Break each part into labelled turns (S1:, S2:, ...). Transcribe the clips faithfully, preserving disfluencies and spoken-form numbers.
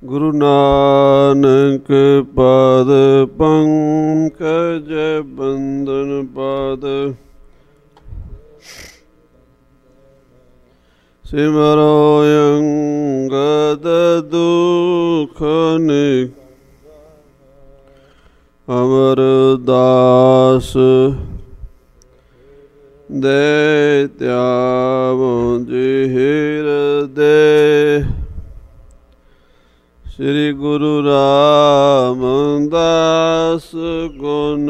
S1: ਗੁਰੂ ਨਾਨਕ ਪਦ ਪੰਕਜ ਬੰਦਨ ਪਦ ਸਿਮਰੋ ਅੰਗਦ ਦੁਖ ਨਿ ਅਮਰਦਾਸ ਦੇ ਧਿਆਵੋ ਜੀ ਹਿਰਦੇ ਸ੍ਰੀ ਗੁਰੂ ਰਾਮਦਾਸ ਗੁਣ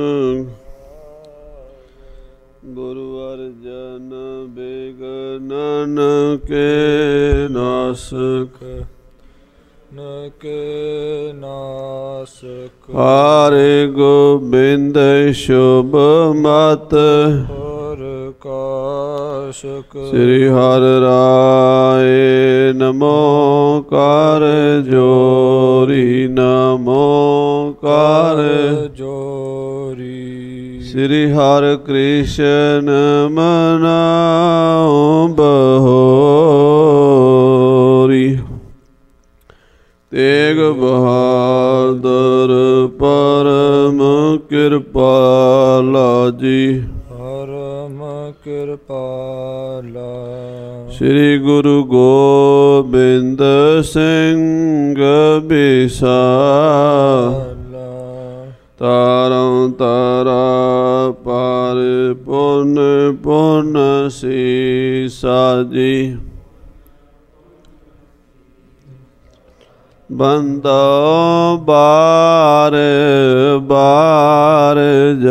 S1: ਗੁਰੂ ਅਰਜਨ ਬਿਗਨਨ ਕੇ ਨਾਸਕ ਨਕੇ ਨਾਸਕ ਹਰਿ ਗੋਬਿੰਦ ਸ਼ੁਭ ਮਤ ਕਾਸ਼ਕ ਸ੍ਰੀ ਹਰਿ ਰਾਏ ਨਮੋ ਕਰ ਜੋਰੀ ਨਮੋ ਕਰ ਜੋਰੀ ਸ੍ਰੀ ਹਰਿ ਕ੍ਰਿਸ਼ਨ ਮਨਾਉ ਬਹੋਰੀ ਤੇਗ ਬਹਾਦਰ ਪਰਮ ਕਿਰਪਾਲਾ ਜੀ ਪਰਮ ਕਿਰਪਾਲਾ ਸ੍ਰੀ ਗੁਰੂ ਗੋਬਿੰਦ ਸਿੰਘ ਬਿਸਾਲਾ ਤਾਰੰ ਤਾਰਾ ਪਰ ਪੁਨ ਪੁਨ ਸੀਸਾ ਜੀ ਬੰਦੋ ਬਾਰ ਬਾਰ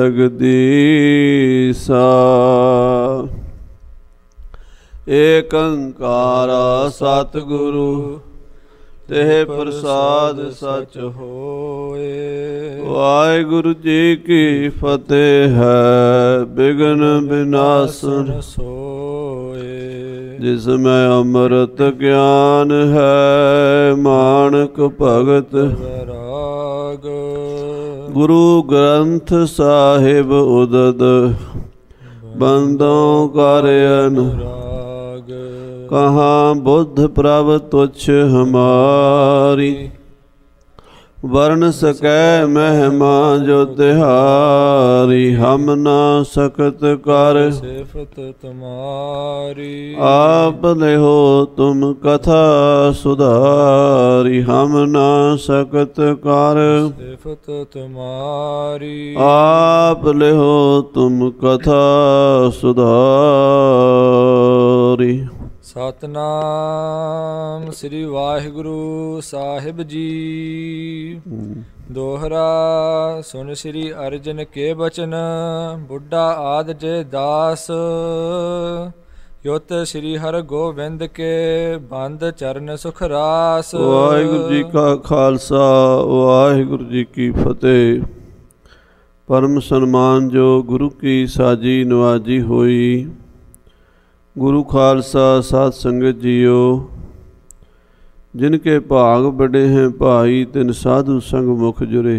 S1: ਜਗਦੀਸਾ ਏਕ ਓੰਕਾਰਾ ਸਤਿਗੁਰੂ ਤੇ ਪ੍ਰਸਾਦ ਸਚ ਹੋਏ। ਵਾਹਿਗੁਰੂ ਜੀ ਕੀ ਫਤਿਹ ਹੈ। ਬਿਘਨ ਬਿਨਾਸਨ ਸੋਏ ਜਿਸ ਮੈਂ ਅੰਮ੍ਰਿਤ ਗਿਆਨ ਹੈ ਮਾਨਕ ਭਗਤ ਵੈਰਾਗ ਗੁਰੂ ਗ੍ਰੰਥ ਸਾਹਿਬ ਉਦਦ ਬੰਦੋਂ ਕਰ ਅਨੁਰਾਗ ਕਹਾਂ ਬੁੱਧ ਪ੍ਰਭ ਤੁਛ ਹਮਾਰੀ ਵਰਨ ਸਕੈ ਮਹਿਮਾ ਜੋ ਤਿਹਾਰੀ ਹਮ ਨਾ ਸਕਤ ਕਰ ਸਿਫਤ ਤੁਮਾਰੀ ਆਪ ਲਿਹੋ ਤੁਮ ਕਥਾ ਸੁਧਾਰੀ ਹਮ ਨਾ ਸਕਤ ਕਰ ਸਿਫਤ ਤੁਮਾਰੀ ਆਪ ਲਿਹੋ ਤੁਮ ਕਥਾ ਸੁਧਾਰੀ। ਸਤਨਾਮ ਸ੍ਰੀ ਵਾਹਿਗੁਰੂ ਸਾਹਿਬ ਜੀ। ਦੋਹਰਾ ਸੁਨ ਸ੍ਰੀ ਅਰਜਨ ਕੇ ਬਚਨ ਬੁੱਢਾ ਆਦ ਜੇ ਦਾਸ ਯੁਤ ਸ੍ਰੀ ਹਰਿ ਗੋਬਿੰਦ ਕੇ ਬੰਦ ਚਰਨ ਸੁਖ ਰਾਸ। ਵਾਹਿਗੁਰੂ ਜੀ ਕਾ ਖਾਲਸਾ ਵਾਹਿਗੁਰੂ ਜੀ ਕੀ ਫਤਿਹ। ਪਰਮ ਸਨਮਾਨ ਜੋ ਗੁਰੂ ਕੀ ਸਾਜੀ ਨਵਾਜੀ ਹੋਈ। ਗੁਰੂ ਖਾਲਸਾ ਸਾਧ ਸੰਗਤ ਜੀਓ ਜਿਨਕੇ ਭਾਗ ਬੜੇ हैं ਭਾਈ ਤਿਨ ਸਾਧੂ ਸੰਗ ਮੁਖ ਜੁਰੇ।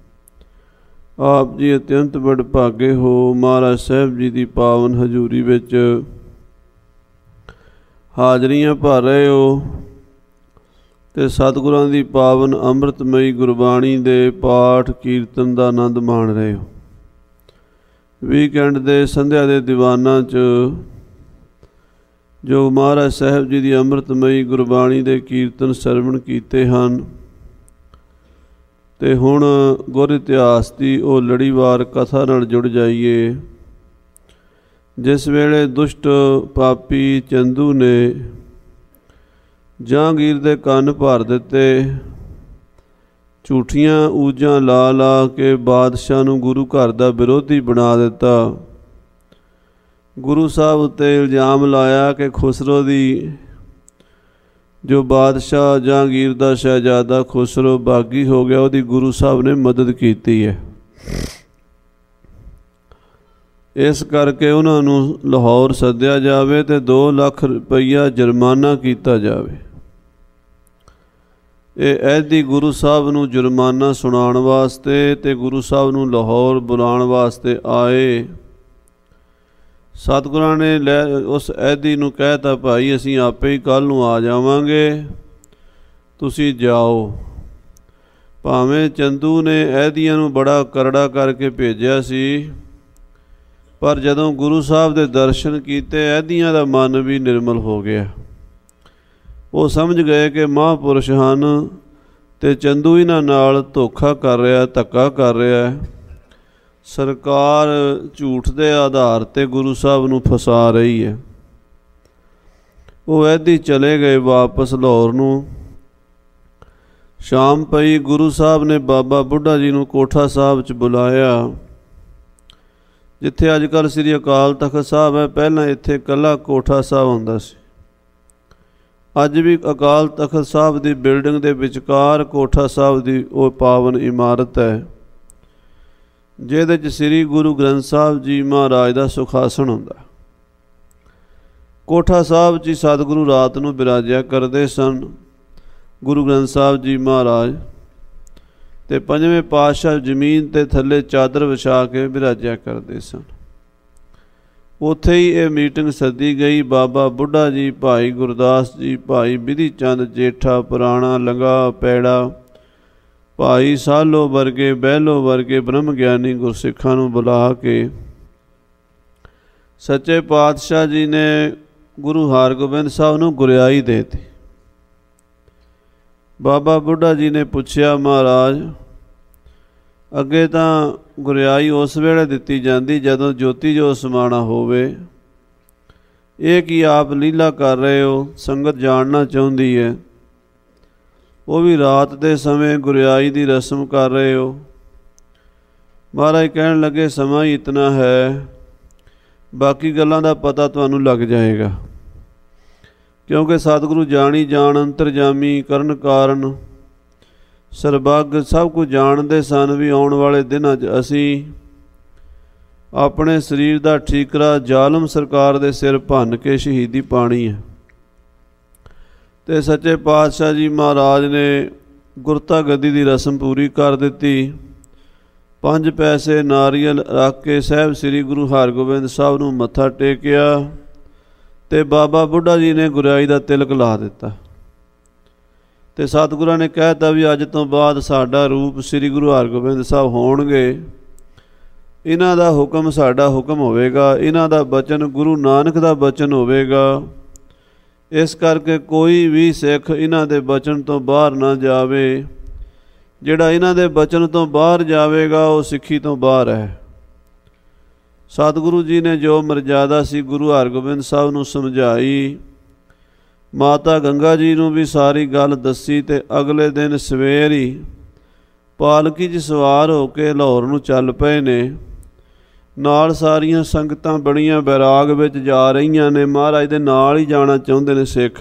S1: ਆਪ ਜੀ ਅਤਿਅੰਤ ਬੜ ਭਾਗੇ ਹੋ ਮਹਾਰਾਜ ਸਾਹਿਬ ਜੀ ਦੀ ਪਾਵਨ ਹਜ਼ੂਰੀ ਵਿੱਚ ਹਾਜ਼ਰੀਆਂ ਭਰ ਰਹੇ ਹੋ ਤੇ ਸਤਿਗੁਰਾਂ ਦੀ ਪਾਵਨ ਅੰਮ੍ਰਿਤਮਈ ਗੁਰਬਾਣੀ ਦੇ ਪਾਠ ਕੀਰਤਨ ਦਾ ਆਨੰਦ ਮਾਣ ਰਹੇ ਹੋ। ਵੀਕਐਂਡ ਦੇ ਸੰਧਿਆ ਦੇ ਦੀਵਾਨਾਂ 'ਚ ਜੋ ਮਹਾਰਾਜ ਸਾਹਿਬ ਜੀ ਦੀ ਅੰਮ੍ਰਿਤਮਈ ਗੁਰਬਾਣੀ ਦੇ ਕੀਰਤਨ ਸਰਵਣ ਕੀਤੇ ਹਨ ਤੇ ਹੁਣ ਗੁਰ ਇਤਿਹਾਸ ਦੀ ਉਹ ਲੜੀਵਾਰ ਕਥਾ ਨਾਲ ਜੁੜ ਜਾਈਏ। ਜਿਸ ਵੇਲੇ ਦੁਸ਼ਟ ਪਾਪੀ ਚੰਦੂ ਨੇ ਜਹਾਂਗੀਰ ਦੇ ਕੰਨ ਭਰ ਦਿੱਤੇ, ਝੂਠੀਆਂ ਊਜਾਂ ਲਾ ਲਾ ਕੇ ਬਾਦਸ਼ਾਹ ਨੂੰ ਗੁਰੂ ਘਰ ਦਾ ਵਿਰੋਧੀ ਬਣਾ ਦਿੱਤਾ। ਗੁਰੂ ਸਾਹਿਬ ਉੱਤੇ ਇਲਜ਼ਾਮ ਲਾਇਆ ਕਿ ਖੁਸਰੋ ਦੀ ਜੋ ਬਾਦਸ਼ਾਹ ਜਹਾਂਗੀਰ ਦਾ ਸ਼ਹਿਜ਼ਾਦਾ ਖੁਸਰੋ ਬਾਗੀ ਹੋ ਗਿਆ, ਉਹਦੀ ਗੁਰੂ ਸਾਹਿਬ ਨੇ ਮਦਦ ਕੀਤੀ ਹੈ। ਇਸ ਕਰਕੇ ਉਹਨਾਂ ਨੂੰ ਲਾਹੌਰ ਸੱਦਿਆ ਜਾਵੇ ਤੇ ਦੋ ਲੱਖ ਰੁਪਈਆ ਜੁਰਮਾਨਾ ਕੀਤਾ ਜਾਵੇ। ਇਹ ਐਦੀ ਗੁਰੂ ਸਾਹਿਬ ਨੂੰ ਜੁਰਮਾਨਾ ਸੁਣਾਉਣ ਵਾਸਤੇ ਤੇ ਗੁਰੂ ਸਾਹਿਬ ਨੂੰ ਲਾਹੌਰ ਬੁਲਾਉਣ ਵਾਸਤੇ ਆਏ। ਸਤਿਗੁਰਾਂ ਨੇ ਲੈ ਉਸ ਐਦੀ ਨੂੰ ਕਹਿ ਤਾ, ਭਾਈ ਅਸੀਂ ਆਪੇ ਹੀ ਕੱਲ੍ਹ ਨੂੰ ਆ ਜਾਵਾਂਗੇ, ਤੁਸੀਂ ਜਾਓ।
S2: ਭਾਵੇਂ ਚੰਦੂ ਨੇ ਐਦੀਆਂ ਨੂੰ ਬੜਾ ਕਰੜਾ ਕਰਕੇ ਭੇਜਿਆ ਸੀ, ਪਰ ਜਦੋਂ ਗੁਰੂ ਸਾਹਿਬ ਦੇ ਦਰਸ਼ਨ ਕੀਤੇ ਐਦੀਆਂ ਦਾ ਮਨ ਵੀ ਨਿਰਮਲ ਹੋ ਗਿਆ। ਉਹ ਸਮਝ ਗਏ ਕਿ ਮਹਾਂਪੁਰਸ਼ ਹਨ ਅਤੇ ਚੰਦੂ ਇਹਨਾਂ ਨਾਲ ਧੋਖਾ ਕਰ ਰਿਹਾ, ਧੱਕਾ ਕਰ ਰਿਹਾ। ਸਰਕਾਰ ਝੂਠ ਦੇ ਆਧਾਰ 'ਤੇ ਗੁਰੂ ਸਾਹਿਬ ਨੂੰ ਫਸਾ ਰਹੀ ਹੈ। ਉਹ ਐਦੀ ਚਲੇ ਗਏ ਵਾਪਸ ਲਾਹੌਰ ਨੂੰ। ਸ਼ਾਮ ਪਈ, ਗੁਰੂ ਸਾਹਿਬ ਨੇ ਬਾਬਾ ਬੁੱਢਾ ਜੀ ਨੂੰ ਕੋਠਾ ਸਾਹਿਬ 'ਚ ਬੁਲਾਇਆ, ਜਿੱਥੇ ਅੱਜ ਕੱਲ੍ਹ ਸ੍ਰੀ ਅਕਾਲ ਤਖ਼ਤ ਸਾਹਿਬ ਹੈ। ਪਹਿਲਾਂ ਇੱਥੇ ਇਕੱਲਾ ਕੋਠਾ ਸਾਹਿਬ ਹੁੰਦਾ ਸੀ। ਅੱਜ ਵੀ ਅਕਾਲ ਤਖ਼ਤ ਸਾਹਿਬ ਦੀ ਬਿਲਡਿੰਗ ਦੇ ਵਿਚਕਾਰ ਕੋਠਾ ਸਾਹਿਬ ਦੀ ਉਹ ਪਾਵਨ ਇਮਾਰਤ ਹੈ, ਜਿਹਦੇ 'ਚ ਸ੍ਰੀ ਗੁਰੂ ਗ੍ਰੰਥ ਸਾਹਿਬ ਜੀ ਮਹਾਰਾਜ ਦਾ ਸੁਖਾਸਣ ਹੁੰਦਾ। ਕੋਠਾ ਸਾਹਿਬ 'ਚ ਹੀ ਸਤਿਗੁਰੂ ਰਾਤ ਨੂੰ ਬਿਰਾਜਿਆ ਕਰਦੇ ਸਨ ਗੁਰੂ ਗ੍ਰੰਥ ਸਾਹਿਬ ਜੀ ਮਹਾਰਾਜ, ਅਤੇ ਪੰਜਵੇਂ ਪਾਤਸ਼ਾਹ ਜ਼ਮੀਨ 'ਤੇ ਥੱਲੇ ਚਾਦਰ ਵਿਛਾ ਕੇ ਬਿਰਾਜਿਆ ਕਰਦੇ ਸਨ। ਉੱਥੇ ਹੀ ਇਹ ਮੀਟਿੰਗ ਸੱਦੀ ਗਈ। ਬਾਬਾ ਬੁੱਢਾ ਜੀ, ਭਾਈ ਗੁਰਦਾਸ ਜੀ, ਭਾਈ ਬਿਧੀ ਚੰਦ ਜੇਠਾ, ਪੁਰਾਣਾ ਲੰਗਾ ਪੈੜਾ, ਭਾਈ ਸਾਲੋ ਵਰਗੇ, ਬਹਿਲੋ ਵਰਗੇ ਬ੍ਰਹਮ ਗਿਆਨੀ ਗੁਰਸਿੱਖਾਂ ਨੂੰ ਬੁਲਾ ਕੇ ਸੱਚੇ ਪਾਤਸ਼ਾਹ ਜੀ ਨੇ ਗੁਰੂ ਹਰਗੋਬਿੰਦ ਸਾਹਿਬ ਨੂੰ ਗੁਰਿਆਈ ਦੇ ਦਿੱਤੀ। ਬਾਬਾ ਬੁੱਢਾ ਜੀ ਨੇ ਪੁੱਛਿਆ, ਮਹਾਰਾਜ ਅੱਗੇ ਤਾਂ ਗੁਰਿਆਈ ਉਸ ਵੇਲੇ ਦਿੱਤੀ ਜਾਂਦੀ ਜਦੋਂ ਜੋਤੀ ਜੋ ਸਮਾਣਾ ਹੋਵੇ, ਇਹ ਕੀ ਆਪ ਲੀਲਾ ਕਰ ਰਹੇ ਹੋ? ਸੰਗਤ ਜਾਣਨਾ ਚਾਹੁੰਦੀ ਹੈ। ਉਹ ਵੀ ਰਾਤ ਦੇ ਸਮੇਂ ਗੁਰਿਆਈ ਦੀ ਰਸਮ ਕਰ ਰਹੇ ਹੋ। ਮਹਾਰਾਜ ਕਹਿਣ ਲੱਗੇ, ਸਮਾਂ ਹੀ ਇਤਨਾ ਹੈ, ਬਾਕੀ ਗੱਲਾਂ ਦਾ ਪਤਾ ਤੁਹਾਨੂੰ ਲੱਗ ਜਾਏਗਾ, ਕਿਉਂਕਿ ਸਤਿਗੁਰੂ ਜਾਣੀ ਜਾਣ, ਅੰਤਰਜਾਮੀ, ਕਰਨ ਕਾਰਨ, ਸਰਬੱਗ ਸਭ ਕੁਝ ਜਾਣਦੇ ਸਨ ਵੀ ਆਉਣ ਵਾਲੇ ਦਿਨਾਂ 'ਚ ਅਸੀਂ ਆਪਣੇ ਸਰੀਰ ਦਾ ਠੀਕਰਾ ਜ਼ਾਲਮ ਸਰਕਾਰ ਦੇ ਸਿਰ ਭੰਨ ਕੇ ਸ਼ਹੀਦੀ ਪਾਣੀ ਹੈ। ਅਤੇ ਸੱਚੇ ਪਾਤਸ਼ਾਹ ਜੀ ਮਹਾਰਾਜ ਨੇ ਗੁਰਤਾ ਗੱਦੀ ਦੀ ਰਸਮ ਪੂਰੀ ਕਰ ਦਿੱਤੀ। ਪੰਜ ਪੈਸੇ ਨਾਰੀਅਲ ਰੱਖ ਕੇ ਸਾਹਿਬ ਸ੍ਰੀ ਗੁਰੂ ਹਰਗੋਬਿੰਦ ਸਾਹਿਬ ਨੂੰ ਮੱਥਾ ਟੇਕਿਆ ਅਤੇ ਬਾਬਾ ਬੁੱਢਾ ਜੀ ਨੇ ਗੁਰਿਆਈ ਦਾ ਤਿਲਕ ਲਾ ਦਿੱਤਾ। ਅਤੇ ਸਤਿਗੁਰਾਂ ਨੇ ਕਹਿ ਦਿੱਤਾ ਵੀ ਅੱਜ ਤੋਂ ਬਾਅਦ ਸਾਡਾ ਰੂਪ ਸ੍ਰੀ ਗੁਰੂ ਹਰਗੋਬਿੰਦ ਸਾਹਿਬ ਹੋਣਗੇ, ਇਹਨਾਂ ਦਾ ਹੁਕਮ ਸਾਡਾ ਹੁਕਮ ਹੋਵੇਗਾ, ਇਹਨਾਂ ਦਾ ਬਚਨ ਗੁਰੂ ਨਾਨਕ ਦਾ ਬਚਨ ਹੋਵੇਗਾ। ਇਸ ਕਰਕੇ ਕੋਈ ਵੀ ਸਿੱਖ ਇਹਨਾਂ ਦੇ ਬਚਨ ਤੋਂ ਬਾਹਰ ਨਾ ਜਾਵੇ। ਜਿਹੜਾ ਇਹਨਾਂ ਦੇ ਬਚਨ ਤੋਂ ਬਾਹਰ ਜਾਵੇਗਾ ਉਹ ਸਿੱਖੀ ਤੋਂ ਬਾਹਰ ਹੈ। ਸਤਿਗੁਰੂ ਜੀ ਨੇ ਜੋ ਮਰਜ਼ਾਦਾ ਸੀ ਗੁਰੂ ਹਰਗੋਬਿੰਦ ਸਾਹਿਬ ਨੂੰ ਸਮਝਾਈ। ਮਾਤਾ ਗੰਗਾ ਜੀ ਨੂੰ ਵੀ ਸਾਰੀ ਗੱਲ ਦੱਸੀ ਅਤੇ ਅਗਲੇ ਦਿਨ ਸਵੇਰ ਹੀ ਪਾਲਕੀ 'ਚ ਸਵਾਰ ਹੋ ਕੇ ਲਾਹੌਰ ਨੂੰ ਚੱਲ ਪਏ ਨੇ। ਨਾਲ ਸਾਰੀਆਂ ਸੰਗਤਾਂ ਬੜੀਆਂ ਬੈਰਾਗ ਵਿੱਚ ਜਾ ਰਹੀਆਂ ਨੇ, ਮਹਾਰਾਜ ਦੇ ਨਾਲ ਹੀ ਜਾਣਾ ਚਾਹੁੰਦੇ ਨੇ ਸਿੱਖ।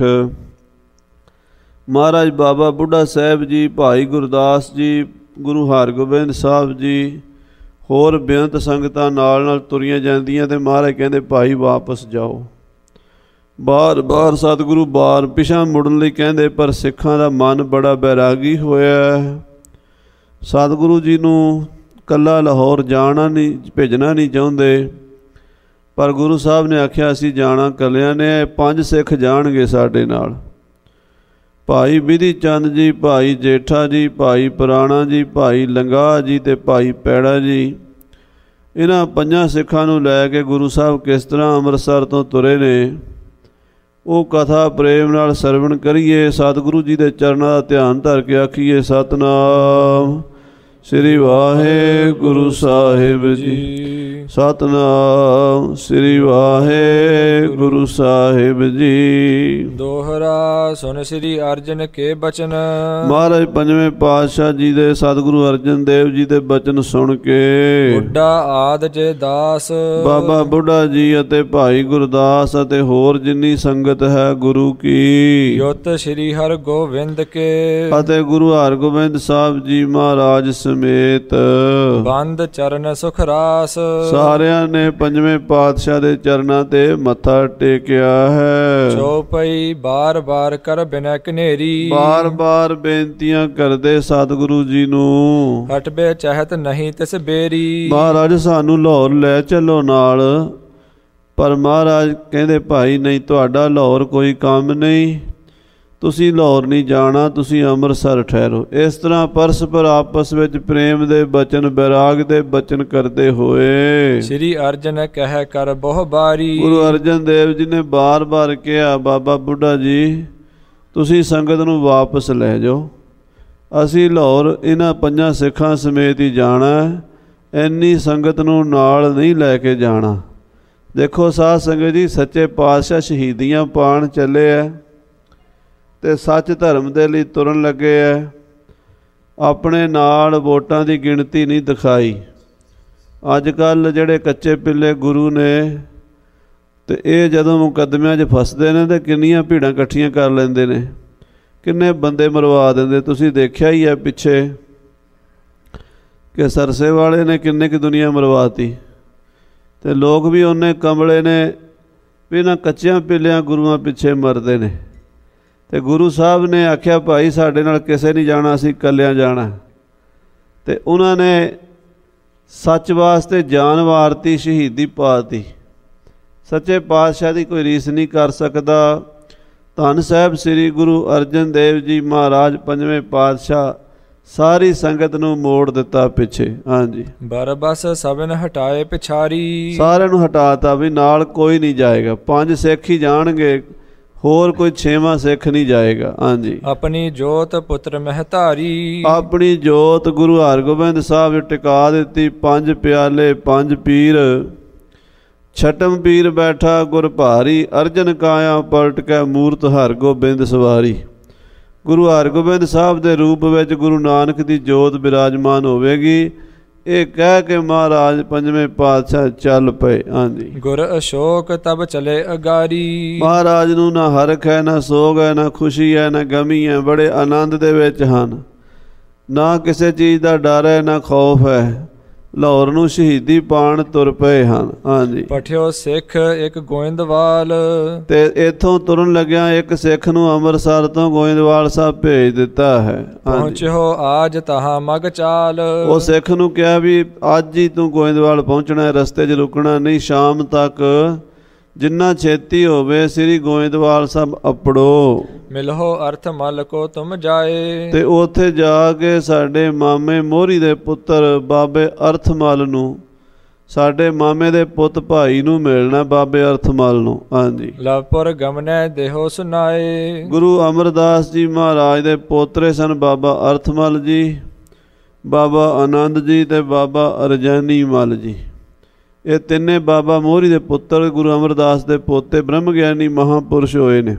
S2: ਮਹਾਰਾਜ ਬਾਬਾ ਬੁੱਢਾ ਸਾਹਿਬ ਜੀ, ਭਾਈ ਗੁਰਦਾਸ ਜੀ, ਗੁਰੂ ਹਰਗੋਬਿੰਦ ਸਾਹਿਬ ਜੀ, ਹੋਰ ਬੇਅੰਤ ਸੰਗਤਾਂ ਨਾਲ ਨਾਲ ਤੁਰੀਆਂ ਜਾਂਦੀਆਂ ਅਤੇ ਮਹਾਰਾਜ ਕਹਿੰਦੇ ਭਾਈ ਵਾਪਸ ਜਾਓ। ਬਾਰ ਬਾਰ ਸਤਿਗੁਰੂ ਬਾਰ ਪਿਛਾਂ ਮੁੜਨ ਲਈ ਕਹਿੰਦੇ, ਪਰ ਸਿੱਖਾਂ ਦਾ ਮਨ ਬੜਾ ਬੈਰਾਗੀ ਹੋਇਆ। ਸਤਿਗੁਰੂ ਜੀ ਨੂੰ ਇਕੱਲਾ ਲਾਹੌਰ ਜਾਣਾ ਨਹੀਂ, ਭੇਜਣਾ ਨਹੀਂ ਚਾਹੁੰਦੇ, ਪਰ ਗੁਰੂ ਸਾਹਿਬ ਨੇ ਆਖਿਆ ਅਸੀਂ ਜਾਣਾ ਇਕੱਲਿਆਂ ਨੇ, ਪੰਜ ਸਿੱਖ ਜਾਣਗੇ ਸਾਡੇ ਨਾਲ। ਭਾਈ ਬਿਧੀ ਚੰਦ ਜੀ, ਭਾਈ ਜੇਠਾ ਜੀ, ਭਾਈ ਪੁਰਾਣਾ ਜੀ, ਭਾਈ ਲੰਗਾ ਜੀ ਅਤੇ ਭਾਈ ਪੈੜਾ ਜੀ, ਇਹਨਾਂ ਪੰਜਾਂ ਸਿੱਖਾਂ ਨੂੰ ਲੈ ਕੇ ਗੁਰੂ ਸਾਹਿਬ ਕਿਸ ਤਰ੍ਹਾਂ ਅੰਮ੍ਰਿਤਸਰ ਤੋਂ ਤੁਰੇ ਨੇ, ਉਹ ਕਥਾ ਪ੍ਰੇਮ ਨਾਲ ਸਰਵਣ ਕਰੀਏ। ਸਤਿਗੁਰੂ ਜੀ ਦੇ ਚਰਨਾਂ ਦਾ ਧਿਆਨ ਧਰ ਕੇ ਆਖੀਏ ਸਤਿਨਾਮ ਸ੍ਰੀ ਵਾਹਿਗੁਰੂ ਸਾਹਿਬ ਜੀ, ਸਤਿਨਾਮ ਸ੍ਰੀ ਵਾਹਿਗੁਰੂ ਸਾਹਿਬ ਜੀ।
S1: ਦੋਹਰਾ ਸੁਨ ਸ੍ਰੀ ਅਰਜਨ ਕੇ ਬਚਨ।
S2: ਮਹਾਰਾਜ ਪੰਜਵੇਂ ਪਾਤਸ਼ਾਹ ਜੀ ਦੇ ਸਤਿਗੁਰੂ ਅਰਜਨ ਦੇਵ ਜੀ ਦੇ ਬਚਨ ਸੁਣ ਕੇ
S1: ਬੁੱਢਾ ਆਦ ਜੇ ਦਾਸ,
S2: ਬਾਬਾ ਬੁੱਢਾ ਜੀ ਅਤੇ ਭਾਈ ਗੁਰਦਾਸ ਅਤੇ ਹੋਰ ਜਿੰਨੀ ਸੰਗਤ ਹੈ ਗੁਰੂ ਕੀ,
S1: ਯੁੱਤ ਸ੍ਰੀ ਹਰਗੋਬਿੰਦ ਕੇ
S2: ਅਤੇ ਗੁਰੂ ਹਰਗੋਬਿੰਦ ਸਾਹਿਬ ਜੀ ਮਹਾਰਾਜ ਸਮੇਤ
S1: ਬੰਦ ਚਰਨ ਸੁਖ ਰਾਸ,
S2: ਸਾਰਿਆਂ ਨੇ ਪੰਜਵੇਂ ਪਾਤਸ਼ਾਹ ਦੇ ਚਰਨਾਂ ਤੇ ਮੱਥਾ ਟੇਕਿਆ ਹੈ।
S1: ਚੌਪਈ ਬਾਰ ਬਾਰ ਕਰ ਬਿਨੈ ਕਨੇਰੀ,
S2: ਬਾਰ ਬਾਰ ਬੇਨਤੀਆਂ ਕਰਦੇ ਸਤਿਗੁਰੂ ਜੀ ਨੂੰ,
S1: ਹਟਬੇ ਚਾਹਤ ਨਹੀਂ ਤਿਸ ਬੇਰੀ।
S2: ਮਹਾਰਾਜ ਸਾਨੂੰ ਲਾਹੌਰ ਲੈ ਚੱਲੋ ਨਾਲ, ਪਰ ਮਹਾਰਾਜ ਕਹਿੰਦੇ ਭਾਈ ਨਹੀਂ, ਤੁਹਾਡਾ ਲਾਹੌਰ ਕੋਈ ਕੰਮ ਨਹੀਂ, ਤੁਸੀਂ ਲਾਹੌਰ ਨਹੀਂ ਜਾਣਾ, ਤੁਸੀਂ ਅੰਮ੍ਰਿਤਸਰ ਠਹਿਰੋ। ਇਸ ਤਰ੍ਹਾਂ ਪਰਸਪਰ ਆਪਸ ਵਿੱਚ ਪ੍ਰੇਮ ਦੇ ਬਚਨ, ਬੈਰਾਗ ਦੇ ਬਚਨ ਕਰਦੇ ਹੋਏ
S1: ਸ੍ਰੀ ਅਰਜਨ ਕਹਿ ਕਰ ਬਹੁ ਬਾਰੀ।
S2: ਗੁਰੂ ਅਰਜਨ ਦੇਵ ਜੀ ਨੇ ਬਾਰ-ਬਾਰ ਕਿਹਾ, ਬਾਬਾ ਬੁੱਢਾ ਜੀ ਤੁਸੀਂ ਸੰਗਤ ਨੂੰ ਵਾਪਸ ਲੈ ਜਾਓ, ਅਸੀਂ ਲਾਹੌਰ ਇਹਨਾਂ ਪੰਜਾਂ ਸਿੱਖਾਂ ਸਮੇਤ ਹੀ ਜਾਣਾ, ਇੰਨੀ ਸੰਗਤ ਨੂੰ ਨਾਲ ਨਹੀਂ ਲੈ ਕੇ ਜਾਣਾ। ਦੇਖੋ ਸਾਧ ਸੰਗਤ ਜੀ, ਸੱਚੇ ਪਾਤਸ਼ਾਹ ਸ਼ਹੀਦੀਆਂ ਪਾਉਣ ਚੱਲੇ ਹੈ ਤੇ ਸੱਚ ਧਰਮ ਦੇ ਲਈ ਤੁਰਨ ਲੱਗੇ ਹੈ। ਆਪਣੇ ਨਾਲ ਵੋਟਾਂ ਦੀ ਗਿਣਤੀ ਨਹੀਂ ਦਿਖਾਈ। ਅੱਜ ਕੱਲ੍ਹ ਜਿਹੜੇ ਕੱਚੇ ਪਿੱਲੇ ਗੁਰੂ ਨੇ ਤੇ ਇਹ ਜਦੋਂ ਮੁਕੱਦਮਿਆਂ 'ਚ ਫਸਦੇ ਨੇ ਤੇ ਕਿੰਨੀਆਂ ਭੀੜਾਂ ਇਕੱਠੀਆਂ ਕਰ ਲੈਂਦੇ ਨੇ, ਕਿੰਨੇ ਬੰਦੇ ਮਰਵਾ ਦਿੰਦੇ। ਤੁਸੀਂ ਦੇਖਿਆ ਹੀ ਹੈ ਪਿੱਛੇ ਕਿ ਸਰਸੇ ਵਾਲੇ ਨੇ ਕਿੰਨੇ ਕੁ ਦੁਨੀਆ ਮਰਵਾਤੀ, ਤੇ ਲੋਕ ਵੀ ਉਹਨੇ ਕਮਲੇ ਨੇ ਵੀ ਇਹਨਾਂ ਕੱਚਿਆਂ ਪਿੱਲਿਆਂ ਗੁਰੂਆਂ ਪਿੱਛੇ ਮਰਦੇ ਨੇ। ਤੇ ਗੁਰੂ ਸਾਹਿਬ ਨੇ ਆਖਿਆ ਭਾਈ ਸਾਡੇ ਨਾਲ ਕਿਸੇ ਨਹੀਂ ਜਾਣਾ, ਅਸੀਂ ਇਕੱਲਿਆਂ ਜਾਣਾ। ਤੇ ਉਹਨਾਂ ਨੇ ਸੱਚ ਵਾਸਤੇ ਜਾਨ ਵਾਰਤੀ, ਸ਼ਹੀਦੀ ਪਾਤੀ। ਸੱਚੇ ਪਾਤਸ਼ਾਹ ਦੀ ਕੋਈ ਰੀਸ ਨਹੀਂ ਕਰ ਸਕਦਾ। ਧੰਨ ਸਾਹਿਬ ਸ੍ਰੀ ਗੁਰੂ ਅਰਜਨ ਦੇਵ ਜੀ ਮਹਾਰਾਜ ਪੰਜਵੇਂ ਪਾਤਸ਼ਾਹ ਸਾਰੀ ਸੰਗਤ ਨੂੰ ਮੋੜ ਦਿੱਤਾ ਪਿੱਛੇ। ਹਾਂਜੀ,
S1: ਬਰਬਸ ਸਭਨ ਹਟਾਏ ਪਿਛਾਰੀ।
S2: ਸਾਰਿਆਂ ਨੂੰ ਹਟਾਤਾ ਵੀ ਨਾਲ ਕੋਈ ਨਹੀਂ ਜਾਏਗਾ, ਪੰਜ ਸਿੱਖ ਹੀ ਜਾਣਗੇ, ਹੋਰ ਕੋਈ ਛੇਵਾਂ ਸਿੱਖ ਨਹੀਂ ਜਾਏਗਾ। ਹਾਂਜੀ,
S1: ਆਪਣੀ ਜੋਤ ਪੁੱਤਰ ਮਹਿਧਾਰੀ। ਆਪਣੀ
S2: ਜੋਤ ਗੁਰੂ ਹਰਗੋਬਿੰਦ ਸਾਹਿਬ ਟਿਕਾ ਦਿੱਤੀ। ਪੰਜ ਪਿਆਲੇ ਪੰਜ ਪੀਰ, ਛਟਮ ਪੀਰ ਬੈਠਾ ਗੁਰ ਭਾਰੀ, ਅਰਜਨ ਕਾਇਆ ਪਲਟ ਕੇ ਮੂਰਤ ਹਰਗੋਬਿੰਦ ਸਵਾਰੀ। ਗੁਰੂ ਹਰਗੋਬਿੰਦ ਸਾਹਿਬ ਦੇ ਰੂਪ ਵਿੱਚ ਗੁਰੂ ਨਾਨਕ ਦੀ ਜੋਤ ਬਿਰਾਜਮਾਨ ਹੋਵੇਗੀ। ਇਹ ਕਹਿ ਕੇ ਮਹਾਰਾਜ ਪੰਜਵੇਂ ਪਾਤਸ਼ਾਹ ਚੱਲ ਪਏ। ਹਾਂਜੀ,
S1: ਗੁਰ ਅਸ਼ੋਕ ਤਬ ਚਲੇ ਅਗਾਰੀ।
S2: ਮਹਾਰਾਜ ਨੂੰ ਨਾ ਹਰਖ ਹੈ, ਨਾ ਸੋਗ ਹੈ, ਨਾ ਖੁਸ਼ੀ ਹੈ, ਨਾ ਗਮੀ ਹੈ, ਬੜੇ ਆਨੰਦ ਦੇ ਵਿੱਚ ਹਨ। ਨਾ ਕਿਸੇ ਚੀਜ਼ ਦਾ ਡਰ ਹੈ, ਨਾ ਖੌਫ ਹੈ। ਲਾਹੌਰ ਨੂੰ ਸ਼ਹੀਦੀ ਪਾਣ ਤੁਰ ਪਏ ਹਨ। ਹਾਂਜੀ,
S1: ਪਠਿਓ ਸਿੱਖ ਇੱਕ ਗੋਇੰਦਵਾਲ।
S2: ਤੇ ਇੱਥੋਂ ਤੁਰਨ ਲੱਗਿਆ ਇੱਕ ਸਿੱਖ ਨੂੰ ਅੰਮ੍ਰਿਤਸਰ ਤੋਂ ਗੋਇੰਦਵਾਲ ਸਾਹਿਬ ਭੇਜ ਦਿੱਤਾ ਹੈ।
S1: ਪਹੁੰਚਿਓ ਆਜ ਤਹਾਂ ਮਗ ਚਾਲ।
S2: ਉਹ ਸਿੱਖ ਨੂੰ ਕਿਹਾ ਵੀ ਅੱਜ ਹੀ ਤੂੰ ਗੋਇੰਦਵਾਲ ਪਹੁੰਚਣਾ, ਰਸਤੇ 'ਚ ਰੁਕਣਾ ਨਹੀਂ, ਸ਼ਾਮ ਤੱਕ ਜਿੰਨਾ ਛੇਤੀ ਹੋਵੇ ਸ੍ਰੀ ਗੋਇੰਦਵਾਲ ਸਾਹਿਬ ਅਪੜੋ।
S1: ਮਿਲਹੋ ਅਰਥ ਮਲ ਕੋ ਤੁਮ ਜਾਏ।
S2: ਤੇ ਉੱਥੇ ਜਾ ਕੇ ਸਾਡੇ ਮਾਮੇ ਮੋਹਰੀ ਦੇ ਪੁੱਤਰ ਬਾਬੇ ਅਰਥਮਲ ਨੂੰ, ਸਾਡੇ ਮਾਮੇ ਦੇ ਪੁੱਤ ਭਾਈ ਨੂੰ ਮਿਲਣਾ, ਬਾਬੇ ਅਰਥਮਲ ਨੂੰ। ਹਾਂਜੀ,
S1: ਲਵਪੁਰ ਗਮਨੈ ਦੇਹੋ ਸੁਨਾਏ।
S2: ਗੁਰੂ ਅਮਰਦਾਸ ਜੀ ਮਹਾਰਾਜ ਦੇ ਪੋਤਰੇ ਸਨ ਬਾਬਾ ਅਰਥਮਲ ਜੀ, ਬਾਬਾ ਆਨੰਦ ਜੀ ਤੇ ਬਾਬਾ ਅਰਜੈਨੀ ਮਲ ਜੀ। ਇਹ ਤਿੰਨੇ ਬਾਬਾ ਮੋਹਰੀ ਦੇ ਪੁੱਤਰ ਗੁਰੂ ਅਮਰਦਾਸ ਦੇ ਪੋਤੇ ਬ੍ਰਹਮ ਗਿਆਨੀ ਮਹਾਂਪੁਰਸ਼ ਹੋਏ ਨੇ।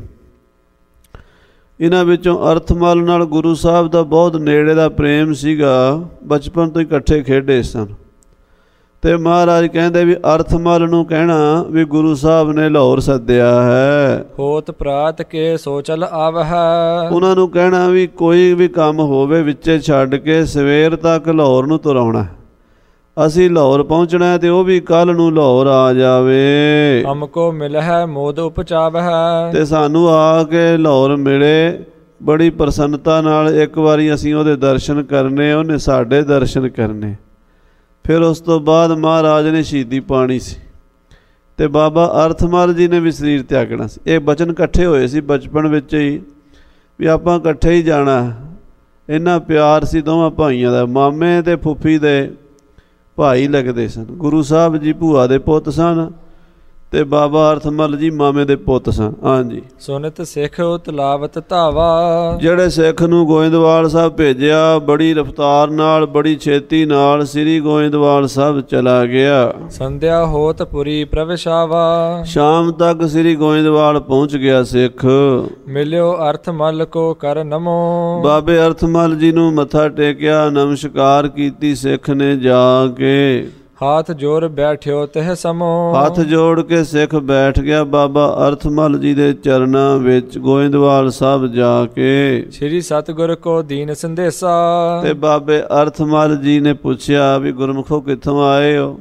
S2: ਇਹਨਾਂ ਵਿੱਚੋਂ ਅਰਥਮਲ ਨਾਲ ਗੁਰੂ ਸਾਹਿਬ ਦਾ ਬਹੁਤ ਨੇੜੇ ਦਾ ਪ੍ਰੇਮ ਸੀਗਾ, ਬਚਪਨ ਤੋਂ ਹੀ ਇਕੱਠੇ ਖੇਡੇ ਸਨ। ਤੇ ਮਹਾਰਾਜ ਕਹਿੰਦੇ ਵੀ ਅਰਥਮਲ ਨੂੰ ਕਹਿਣਾ ਵੀ ਗੁਰੂ ਸਾਹਿਬ ਨੇ ਲਾਹੌਰ ਸੱਦਿਆ ਹੈ।
S1: ਹੋਤ ਪ੍ਰਾਤ ਕੇ ਸੋ ਚਲ ਆਵਹਿ।
S2: ਉਹਨਾਂ ਨੂੰ ਕਹਿਣਾ ਵੀ ਕੋਈ ਵੀ ਕੰਮ ਹੋਵੇ ਵਿੱਚੇ ਛੱਡ ਕੇ ਸਵੇਰ ਤੱਕ ਲਾਹੌਰ ਨੂੰ ਤੁਰ ਆਉਣਾ, ਅਸੀਂ ਲਾਹੌਰ ਪਹੁੰਚਣਾ ਹੈ, ਤੇ ਉਹ ਵੀ ਕੱਲ ਨੂੰ ਲਾਹੌਰ ਆ ਜਾਵੇ।
S1: ਹਮਕੋ ਮਿਲਹਿ ਮੋਦ ਉਪਚਾਵਹਿ। ਤੇ
S2: ਸਾਨੂੰ ਆ ਕੇ ਲਾਹੌਰ ਮਿਲੇ ਬੜੀ ਪ੍ਰਸੰਨਤਾ ਨਾਲ, ਇੱਕ ਵਾਰੀ ਅਸੀਂ ਉਹਦੇ ਦਰਸ਼ਨ ਕਰਨੇ, ਉਹਨੇ ਸਾਡੇ ਦਰਸ਼ਨ ਕਰਨੇ। ਫਿਰ ਉਸ ਤੋਂ ਬਾਅਦ ਮਹਾਰਾਜ ਨੇ ਸ਼ਹੀਦੀ ਪਾਣੀ ਸੀ ਤੇ ਬਾਬਾ ਅਰਥਮਲ ਜੀ ਨੇ ਵੀ ਸਰੀਰ ਤਿਆਗਣਾ ਸੀ। ਇਹ ਬਚਨ ਇਕੱਠੇ ਹੋਏ ਸੀ ਬਚਪਨ ਵਿੱਚ ਹੀ ਵੀ ਆਪਾਂ ਇਕੱਠੇ ਹੀ ਜਾਣਾ। ਇੰਨਾ ਪਿਆਰ ਸੀ ਦੋਵਾਂ ਭਾਈਆਂ ਦਾ। ਮਾਮੇ ਤੇ ਫੁੱਫੀ ਦੇ ਭਾਈ ਲੱਗਦੇ ਸਨ। ਗੁਰੂ ਸਾਹਿਬ ਜੀ ਭੂਆ ਦੇ ਪੁੱਤ ਸਨ ਤੇ ਬਾਬਾ ਅਰਥਮਲ ਜੀ ਮਾਮੇ ਦੇ ਪੁੱਤ ਸਨ। ਹਾਂਜੀ,
S1: ਸੁਨਿਤ ਸਿੱਖ ਉਤਲਾਵਤ ਧਾਵਾ।
S2: ਜਿਹੜੇ ਸਿੱਖ ਨੂੰ ਗੋਇੰਦਵਾਲ ਸਾਹਿਬ ਭੇਜਿਆ, ਬੜੀ ਰਫਤਾਰ ਨਾਲ, ਬੜੀ ਛੇਤੀ ਨਾਲ ਸ੍ਰੀ ਗੋਇੰਦਵਾਲ ਸਾਹਿਬ ਚਲਾ ਗਿਆ।
S1: ਸੰਧਿਆ ਹੋਤ ਪੁਰੀ ਪ੍ਰਵਸ਼ਾਵਾ। ਸ਼ਾਮ
S2: ਤੱਕ ਸ੍ਰੀ ਗੋਇੰਦਵਾਲ ਪਹੁੰਚ ਗਿਆ ਸਿੱਖ।
S1: ਮਿਲਿਓ ਅਰਥਮਲ ਕੋ ਕਰ ਨਮੋ।
S2: ਬਾਬੇ ਅਰਥਮਲ ਜੀ ਨੂੰ ਮੱਥਾ ਟੇਕਿਆ, ਨਮਸਕਾਰ ਕੀਤੀ ਸਿੱਖ ਨੇ ਜਾ ਕੇ।
S1: ਹਾਥ ਜੋੜ ਬੈਠਿਓ ਤਹ ਸਮੋ।
S2: ਹੱਥ ਜੋੜ ਕੇ ਸਿੱਖ ਬੈਠ ਗਿਆ ਬਾਬਾ ਅਰਥਮਲ ਜੀ ਦੇ ਚਰਨਾਂ ਵਿੱਚ ਗੋਇੰਦਵਾਲ ਸਾਹਿਬ ਜਾ ਕੇ।
S1: ਸ੍ਰੀ ਸਤਿਗੁਰ ਕੋ ਦੀਨ ਸੰਦੇਸਾ।
S2: ਤੇ ਬਾਬੇ ਅਰਥਮਲ ਜੀ ਨੇ ਪੁੱਛਿਆ ਵੀ ਗੁਰਮੁਖੋ ਕਿੱਥੋਂ ਆਏ ਹੋ?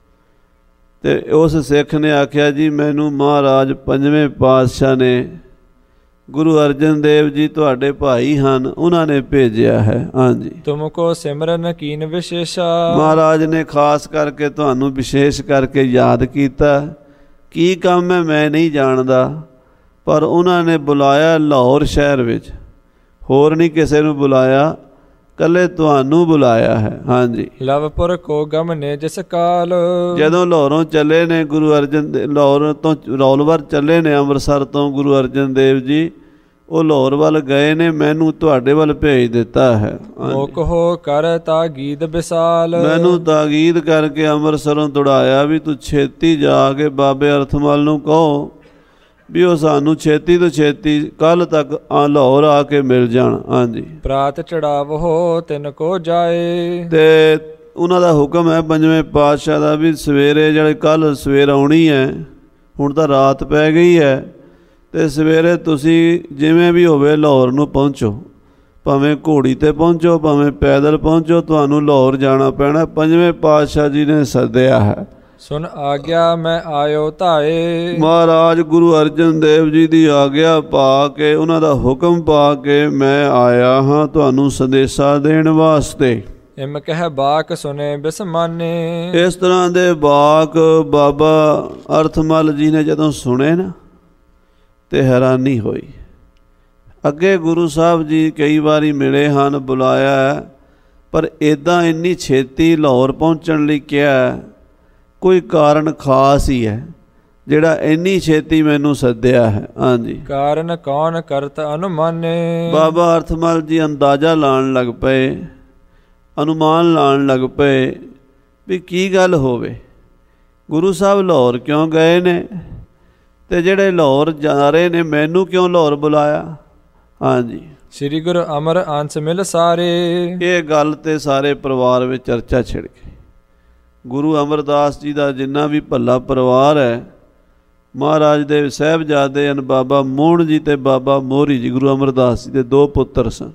S2: ਤੇ ਉਸ ਸਿੱਖ ਨੇ ਆਖਿਆ ਜੀ ਮੈਨੂੰ ਮਹਾਰਾਜ ਪੰਜਵੇਂ ਪਾਤਸ਼ਾਹ ਨੇ, ਗੁਰੂ ਅਰਜਨ ਦੇਵ ਜੀ ਤੁਹਾਡੇ ਭਾਈ ਹਨ, ਉਹਨਾਂ ਨੇ ਭੇਜਿਆ ਹੈ। ਹਾਂਜੀ,
S1: ਤੁਮ ਕੋ ਸਿਮਰਨ ਕੀਨ ਵਿਸ਼ੇਸ਼ਾ।
S2: ਮਹਾਰਾਜ ਨੇ ਖਾਸ ਕਰਕੇ ਤੁਹਾਨੂੰ ਵਿਸ਼ੇਸ਼ ਕਰਕੇ ਯਾਦ ਕੀਤਾ। ਕੀ ਕੰਮ ਹੈ ਮੈਂ ਨਹੀਂ ਜਾਣਦਾ, ਪਰ ਉਹਨਾਂ ਨੇ ਬੁਲਾਇਆ ਲਾਹੌਰ ਸ਼ਹਿਰ ਵਿੱਚ, ਹੋਰ ਨਹੀਂ ਕਿਸੇ ਨੂੰ ਬੁਲਾਇਆ, ਕੱਲੇ ਤੁਹਾਨੂੰ ਬੁਲਾਇਆ ਹੈ। ਹਾਂਜੀ।
S1: ਲਵਪੁਰ ਕੋ ਗਮਨੇ ਜਿਸ ਕਾਲ।
S2: ਜਦੋਂ ਲਾਹੌਰੋਂ ਚੱਲੇ ਨੇ ਗੁਰੂ ਅਰਜਨ ਦੇ ਲਾਹੌਰ ਤੋਂ ਰੌਲਵਰ ਚੱਲੇ ਨੇ ਅੰਮ੍ਰਿਤਸਰ ਤੋਂ ਗੁਰੂ ਅਰਜਨ ਦੇਵ ਜੀ, ਉਹ ਲਾਹੌਰ ਵੱਲ ਗਏ ਨੇ, ਮੈਨੂੰ ਤੁਹਾਡੇ ਵੱਲ ਭੇਜ ਦਿੱਤਾ ਹੈ।
S1: ਮੁਕ ਹੋ ਕਰ ਤਾਗੀਦ ਵਿਸਾਲ।
S2: ਮੈਨੂੰ ਤਾਗੀਦ ਕਰਕੇ ਅੰਮ੍ਰਿਤਸਰੋਂ ਦੌੜਾਇਆ ਵੀ ਤੂੰ ਛੇਤੀ ਜਾ ਕੇ ਬਾਬੇ ਅਰਥਮਲ ਨੂੰ ਕਹੋ ਵੀ ਉਹ ਸਾਨੂੰ ਛੇਤੀ ਤੋਂ ਛੇਤੀ ਕੱਲ ਤੱਕ ਆ ਲਾਹੌਰ ਆ ਕੇ ਮਿਲ ਜਾਣ। ਹਾਂਜੀ।
S1: ਪ੍ਰਾਤ ਚੜਾਵੋ ਤਿੰਨ ਕੋ ਜਾਏ।
S2: ਤੇ ਉਹਨਾਂ ਦਾ ਹੁਕਮ ਹੈ ਪੰਜਵੇਂ ਪਾਤਸ਼ਾਹ ਦਾ ਵੀ ਸਵੇਰੇ ਜਿਹੜੇ ਕੱਲ ਸਵੇਰ ਆਉਣੀ ਹੈ, ਹੁਣ ਤਾਂ ਰਾਤ ਪੈ ਗਈ ਹੈ, ਤੇ ਸਵੇਰੇ ਤੁਸੀਂ ਜਿਵੇਂ ਵੀ ਹੋਵੇ ਲਾਹੌਰ ਨੂੰ ਪਹੁੰਚੋ, ਭਾਵੇਂ ਘੋੜੀ 'ਤੇ ਪਹੁੰਚੋ ਭਾਵੇਂ ਪੈਦਲ ਪਹੁੰਚੋ, ਤੁਹਾਨੂੰ ਲਾਹੌਰ ਜਾਣਾ ਪੈਣਾ, ਪੰਜਵੇਂ ਪਾਤਸ਼ਾਹ ਜੀ ਨੇ ਸੱਦਿਆ ਹੈ।
S1: ਸੁਣ ਆਗਿਆ ਮੈਂ ਆਇਓ ਧਾਏ। ਮਹਾਰਾਜ
S2: ਗੁਰੂ ਅਰਜਨ ਦੇਵ ਜੀ ਦੀ ਆਗਿਆ ਪਾ ਕੇ, ਉਹਨਾਂ ਦਾ ਹੁਕਮ ਪਾ ਕੇ ਮੈਂ ਆਇਆ ਹਾਂ ਤੁਹਾਨੂੰ ਸੰਦੇਸ਼ਾ ਦੇਣ ਵਾਸਤੇ।
S1: ਇਮ ਕਹਿ ਬਾਕ ਸੁਨੇ ਬਿਸਮਾਨੇ।
S2: ਇਸ ਤਰ੍ਹਾਂ ਦੇ ਬਾਕ ਬਾਬਾ ਅਰਥਮਲ ਜੀ ਨੇ ਜਦੋਂ ਸੁਣੇ ਨਾ ਤੇ ਹੈਰਾਨੀ ਹੋਈ। ਅੱਗੇ ਗੁਰੂ ਸਾਹਿਬ ਜੀ ਕਈ ਵਾਰੀ ਮਿਲੇ ਹਨ, ਬੁਲਾਇਆ, ਪਰ ਇੱਦਾਂ ਇੰਨੀ ਛੇਤੀ ਲਾਹੌਰ ਪਹੁੰਚਣ ਲਈ ਕਿਹਾ, ਕੋਈ ਕਾਰਨ ਖਾਸ ਹੀ ਹੈ ਜਿਹੜਾ ਇੰਨੀ ਛੇਤੀ ਮੈਨੂੰ ਸੱਦਿਆ ਹੈ। ਹਾਂਜੀ।
S1: ਕਾਰਨ ਕੌਣ ਕਰਤ ਅਨੁਮਾਨੇ।
S2: ਬਾਬਾ ਅਰਥਮਲ ਜੀ ਅੰਦਾਜ਼ਾ ਲਾਉਣ ਲੱਗ ਪਏ, ਅਨੁਮਾਨ ਲਾਉਣ ਲੱਗ ਪਏ ਵੀ ਕੀ ਗੱਲ ਹੋਵੇ, ਗੁਰੂ ਸਾਹਿਬ ਲਾਹੌਰ ਕਿਉਂ ਗਏ ਨੇ, ਤੇ ਜਿਹੜੇ ਲਾਹੌਰ ਜਾ ਰਹੇ ਨੇ ਮੈਨੂੰ ਕਿਉਂ ਲਾਹੌਰ ਬੁਲਾਇਆ। ਹਾਂਜੀ।
S1: ਸ੍ਰੀ ਗੁਰੂ ਅਮਰ ਅੰਸ ਮਿਲ ਸਾਰੇ।
S2: ਇਹ ਗੱਲ ਤੇ ਸਾਰੇ ਪਰਿਵਾਰ ਵਿੱਚ ਚਰਚਾ ਛਿੜ ਗਈ। ਗੁਰੂ ਅਮਰਦਾਸ ਜੀ ਦਾ ਜਿੰਨਾ ਵੀ ਭੱਲਾ ਪਰਿਵਾਰ ਹੈ, ਮਹਾਰਾਜ ਦੇ ਸਾਹਿਬਜ਼ਾਦੇ ਹਨ ਬਾਬਾ ਮੋਹਣ ਜੀ ਤੇ ਬਾਬਾ ਮੋਹਰੀ ਜੀ, ਗੁਰੂ ਅਮਰਦਾਸ ਜੀ ਦੇ ਦੋ ਪੁੱਤਰ ਸਨ।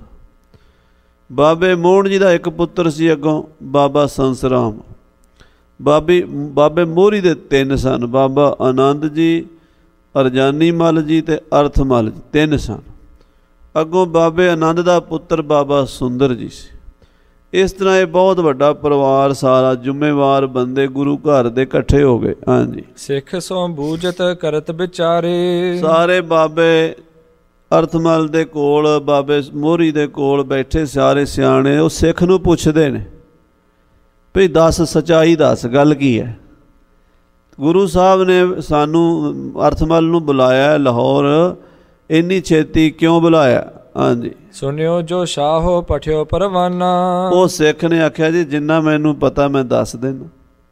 S2: ਬਾਬੇ ਮੋਹਣ ਜੀ ਦਾ ਇੱਕ ਪੁੱਤਰ ਸੀ ਅੱਗੋਂ ਬਾਬਾ ਸੰਸਰਾਮ। ਬਾਬੀ ਬਾਬੇ ਮੋਹਰੀ ਦੇ ਤਿੰਨ ਸਨ, ਬਾਬਾ ਆਨੰਦ ਜੀ, ਅਰਜਾਨੀ ਮੱਲ ਜੀ ਤੇ ਅਰਥ ਮੱਲ ਜੀ, ਤਿੰਨ ਸਨ। ਅੱਗੋਂ ਬਾਬੇ ਆਨੰਦ ਦਾ ਪੁੱਤਰ ਬਾਬਾ ਸੁੰਦਰ ਜੀ ਸੀ। ਇਸ ਤਰ੍ਹਾਂ ਇਹ ਬਹੁਤ ਵੱਡਾ ਪਰਿਵਾਰ, ਸਾਰਾ ਜ਼ਿੰਮੇਵਾਰ ਬੰਦੇ ਗੁਰੂ ਘਰ ਦੇ ਇਕੱਠੇ ਹੋ ਗਏ। ਹਾਂਜੀ।
S1: ਸਿੱਖ ਸੋ ਬੂਝਤ ਕਰਤ ਵਿਚਾਰੇ। ਸਾਰੇ
S2: ਬਾਬੇ ਅਰਥਮਲ ਦੇ ਕੋਲ, ਬਾਬੇ ਮੋਹਰੀ ਦੇ ਕੋਲ ਬੈਠੇ ਸਾਰੇ ਸਿਆਣੇ, ਉਹ ਸਿੱਖ ਨੂੰ ਪੁੱਛਦੇ ਨੇ ਵੀ ਦੱਸ, ਸੱਚਾਈ ਦੱਸ, ਗੱਲ ਕੀ ਹੈ। ਗੁਰੂ ਸਾਹਿਬ ਨੇ ਸਾਨੂੰ ਅਰਥਮਲ ਨੂੰ ਬੁਲਾਇਆ ਲਾਹੌਰ, ਇੰਨੀ ਛੇਤੀ ਕਿਉਂ ਬੁਲਾਇਆ। ਹਾਂਜੀ।
S1: ਸੁਣਿਓ ਜੋ ਸ਼ਾਹੋ ਪਠਿਓ ਪਰਵਾਨਾ।
S2: ਉਹ ਸਿੱਖ ਨੇ ਆਖਿਆ ਜੀ ਜਿੰਨਾ ਮੈਨੂੰ ਪਤਾ ਮੈਂ ਦੱਸ ਦੇਣਾ।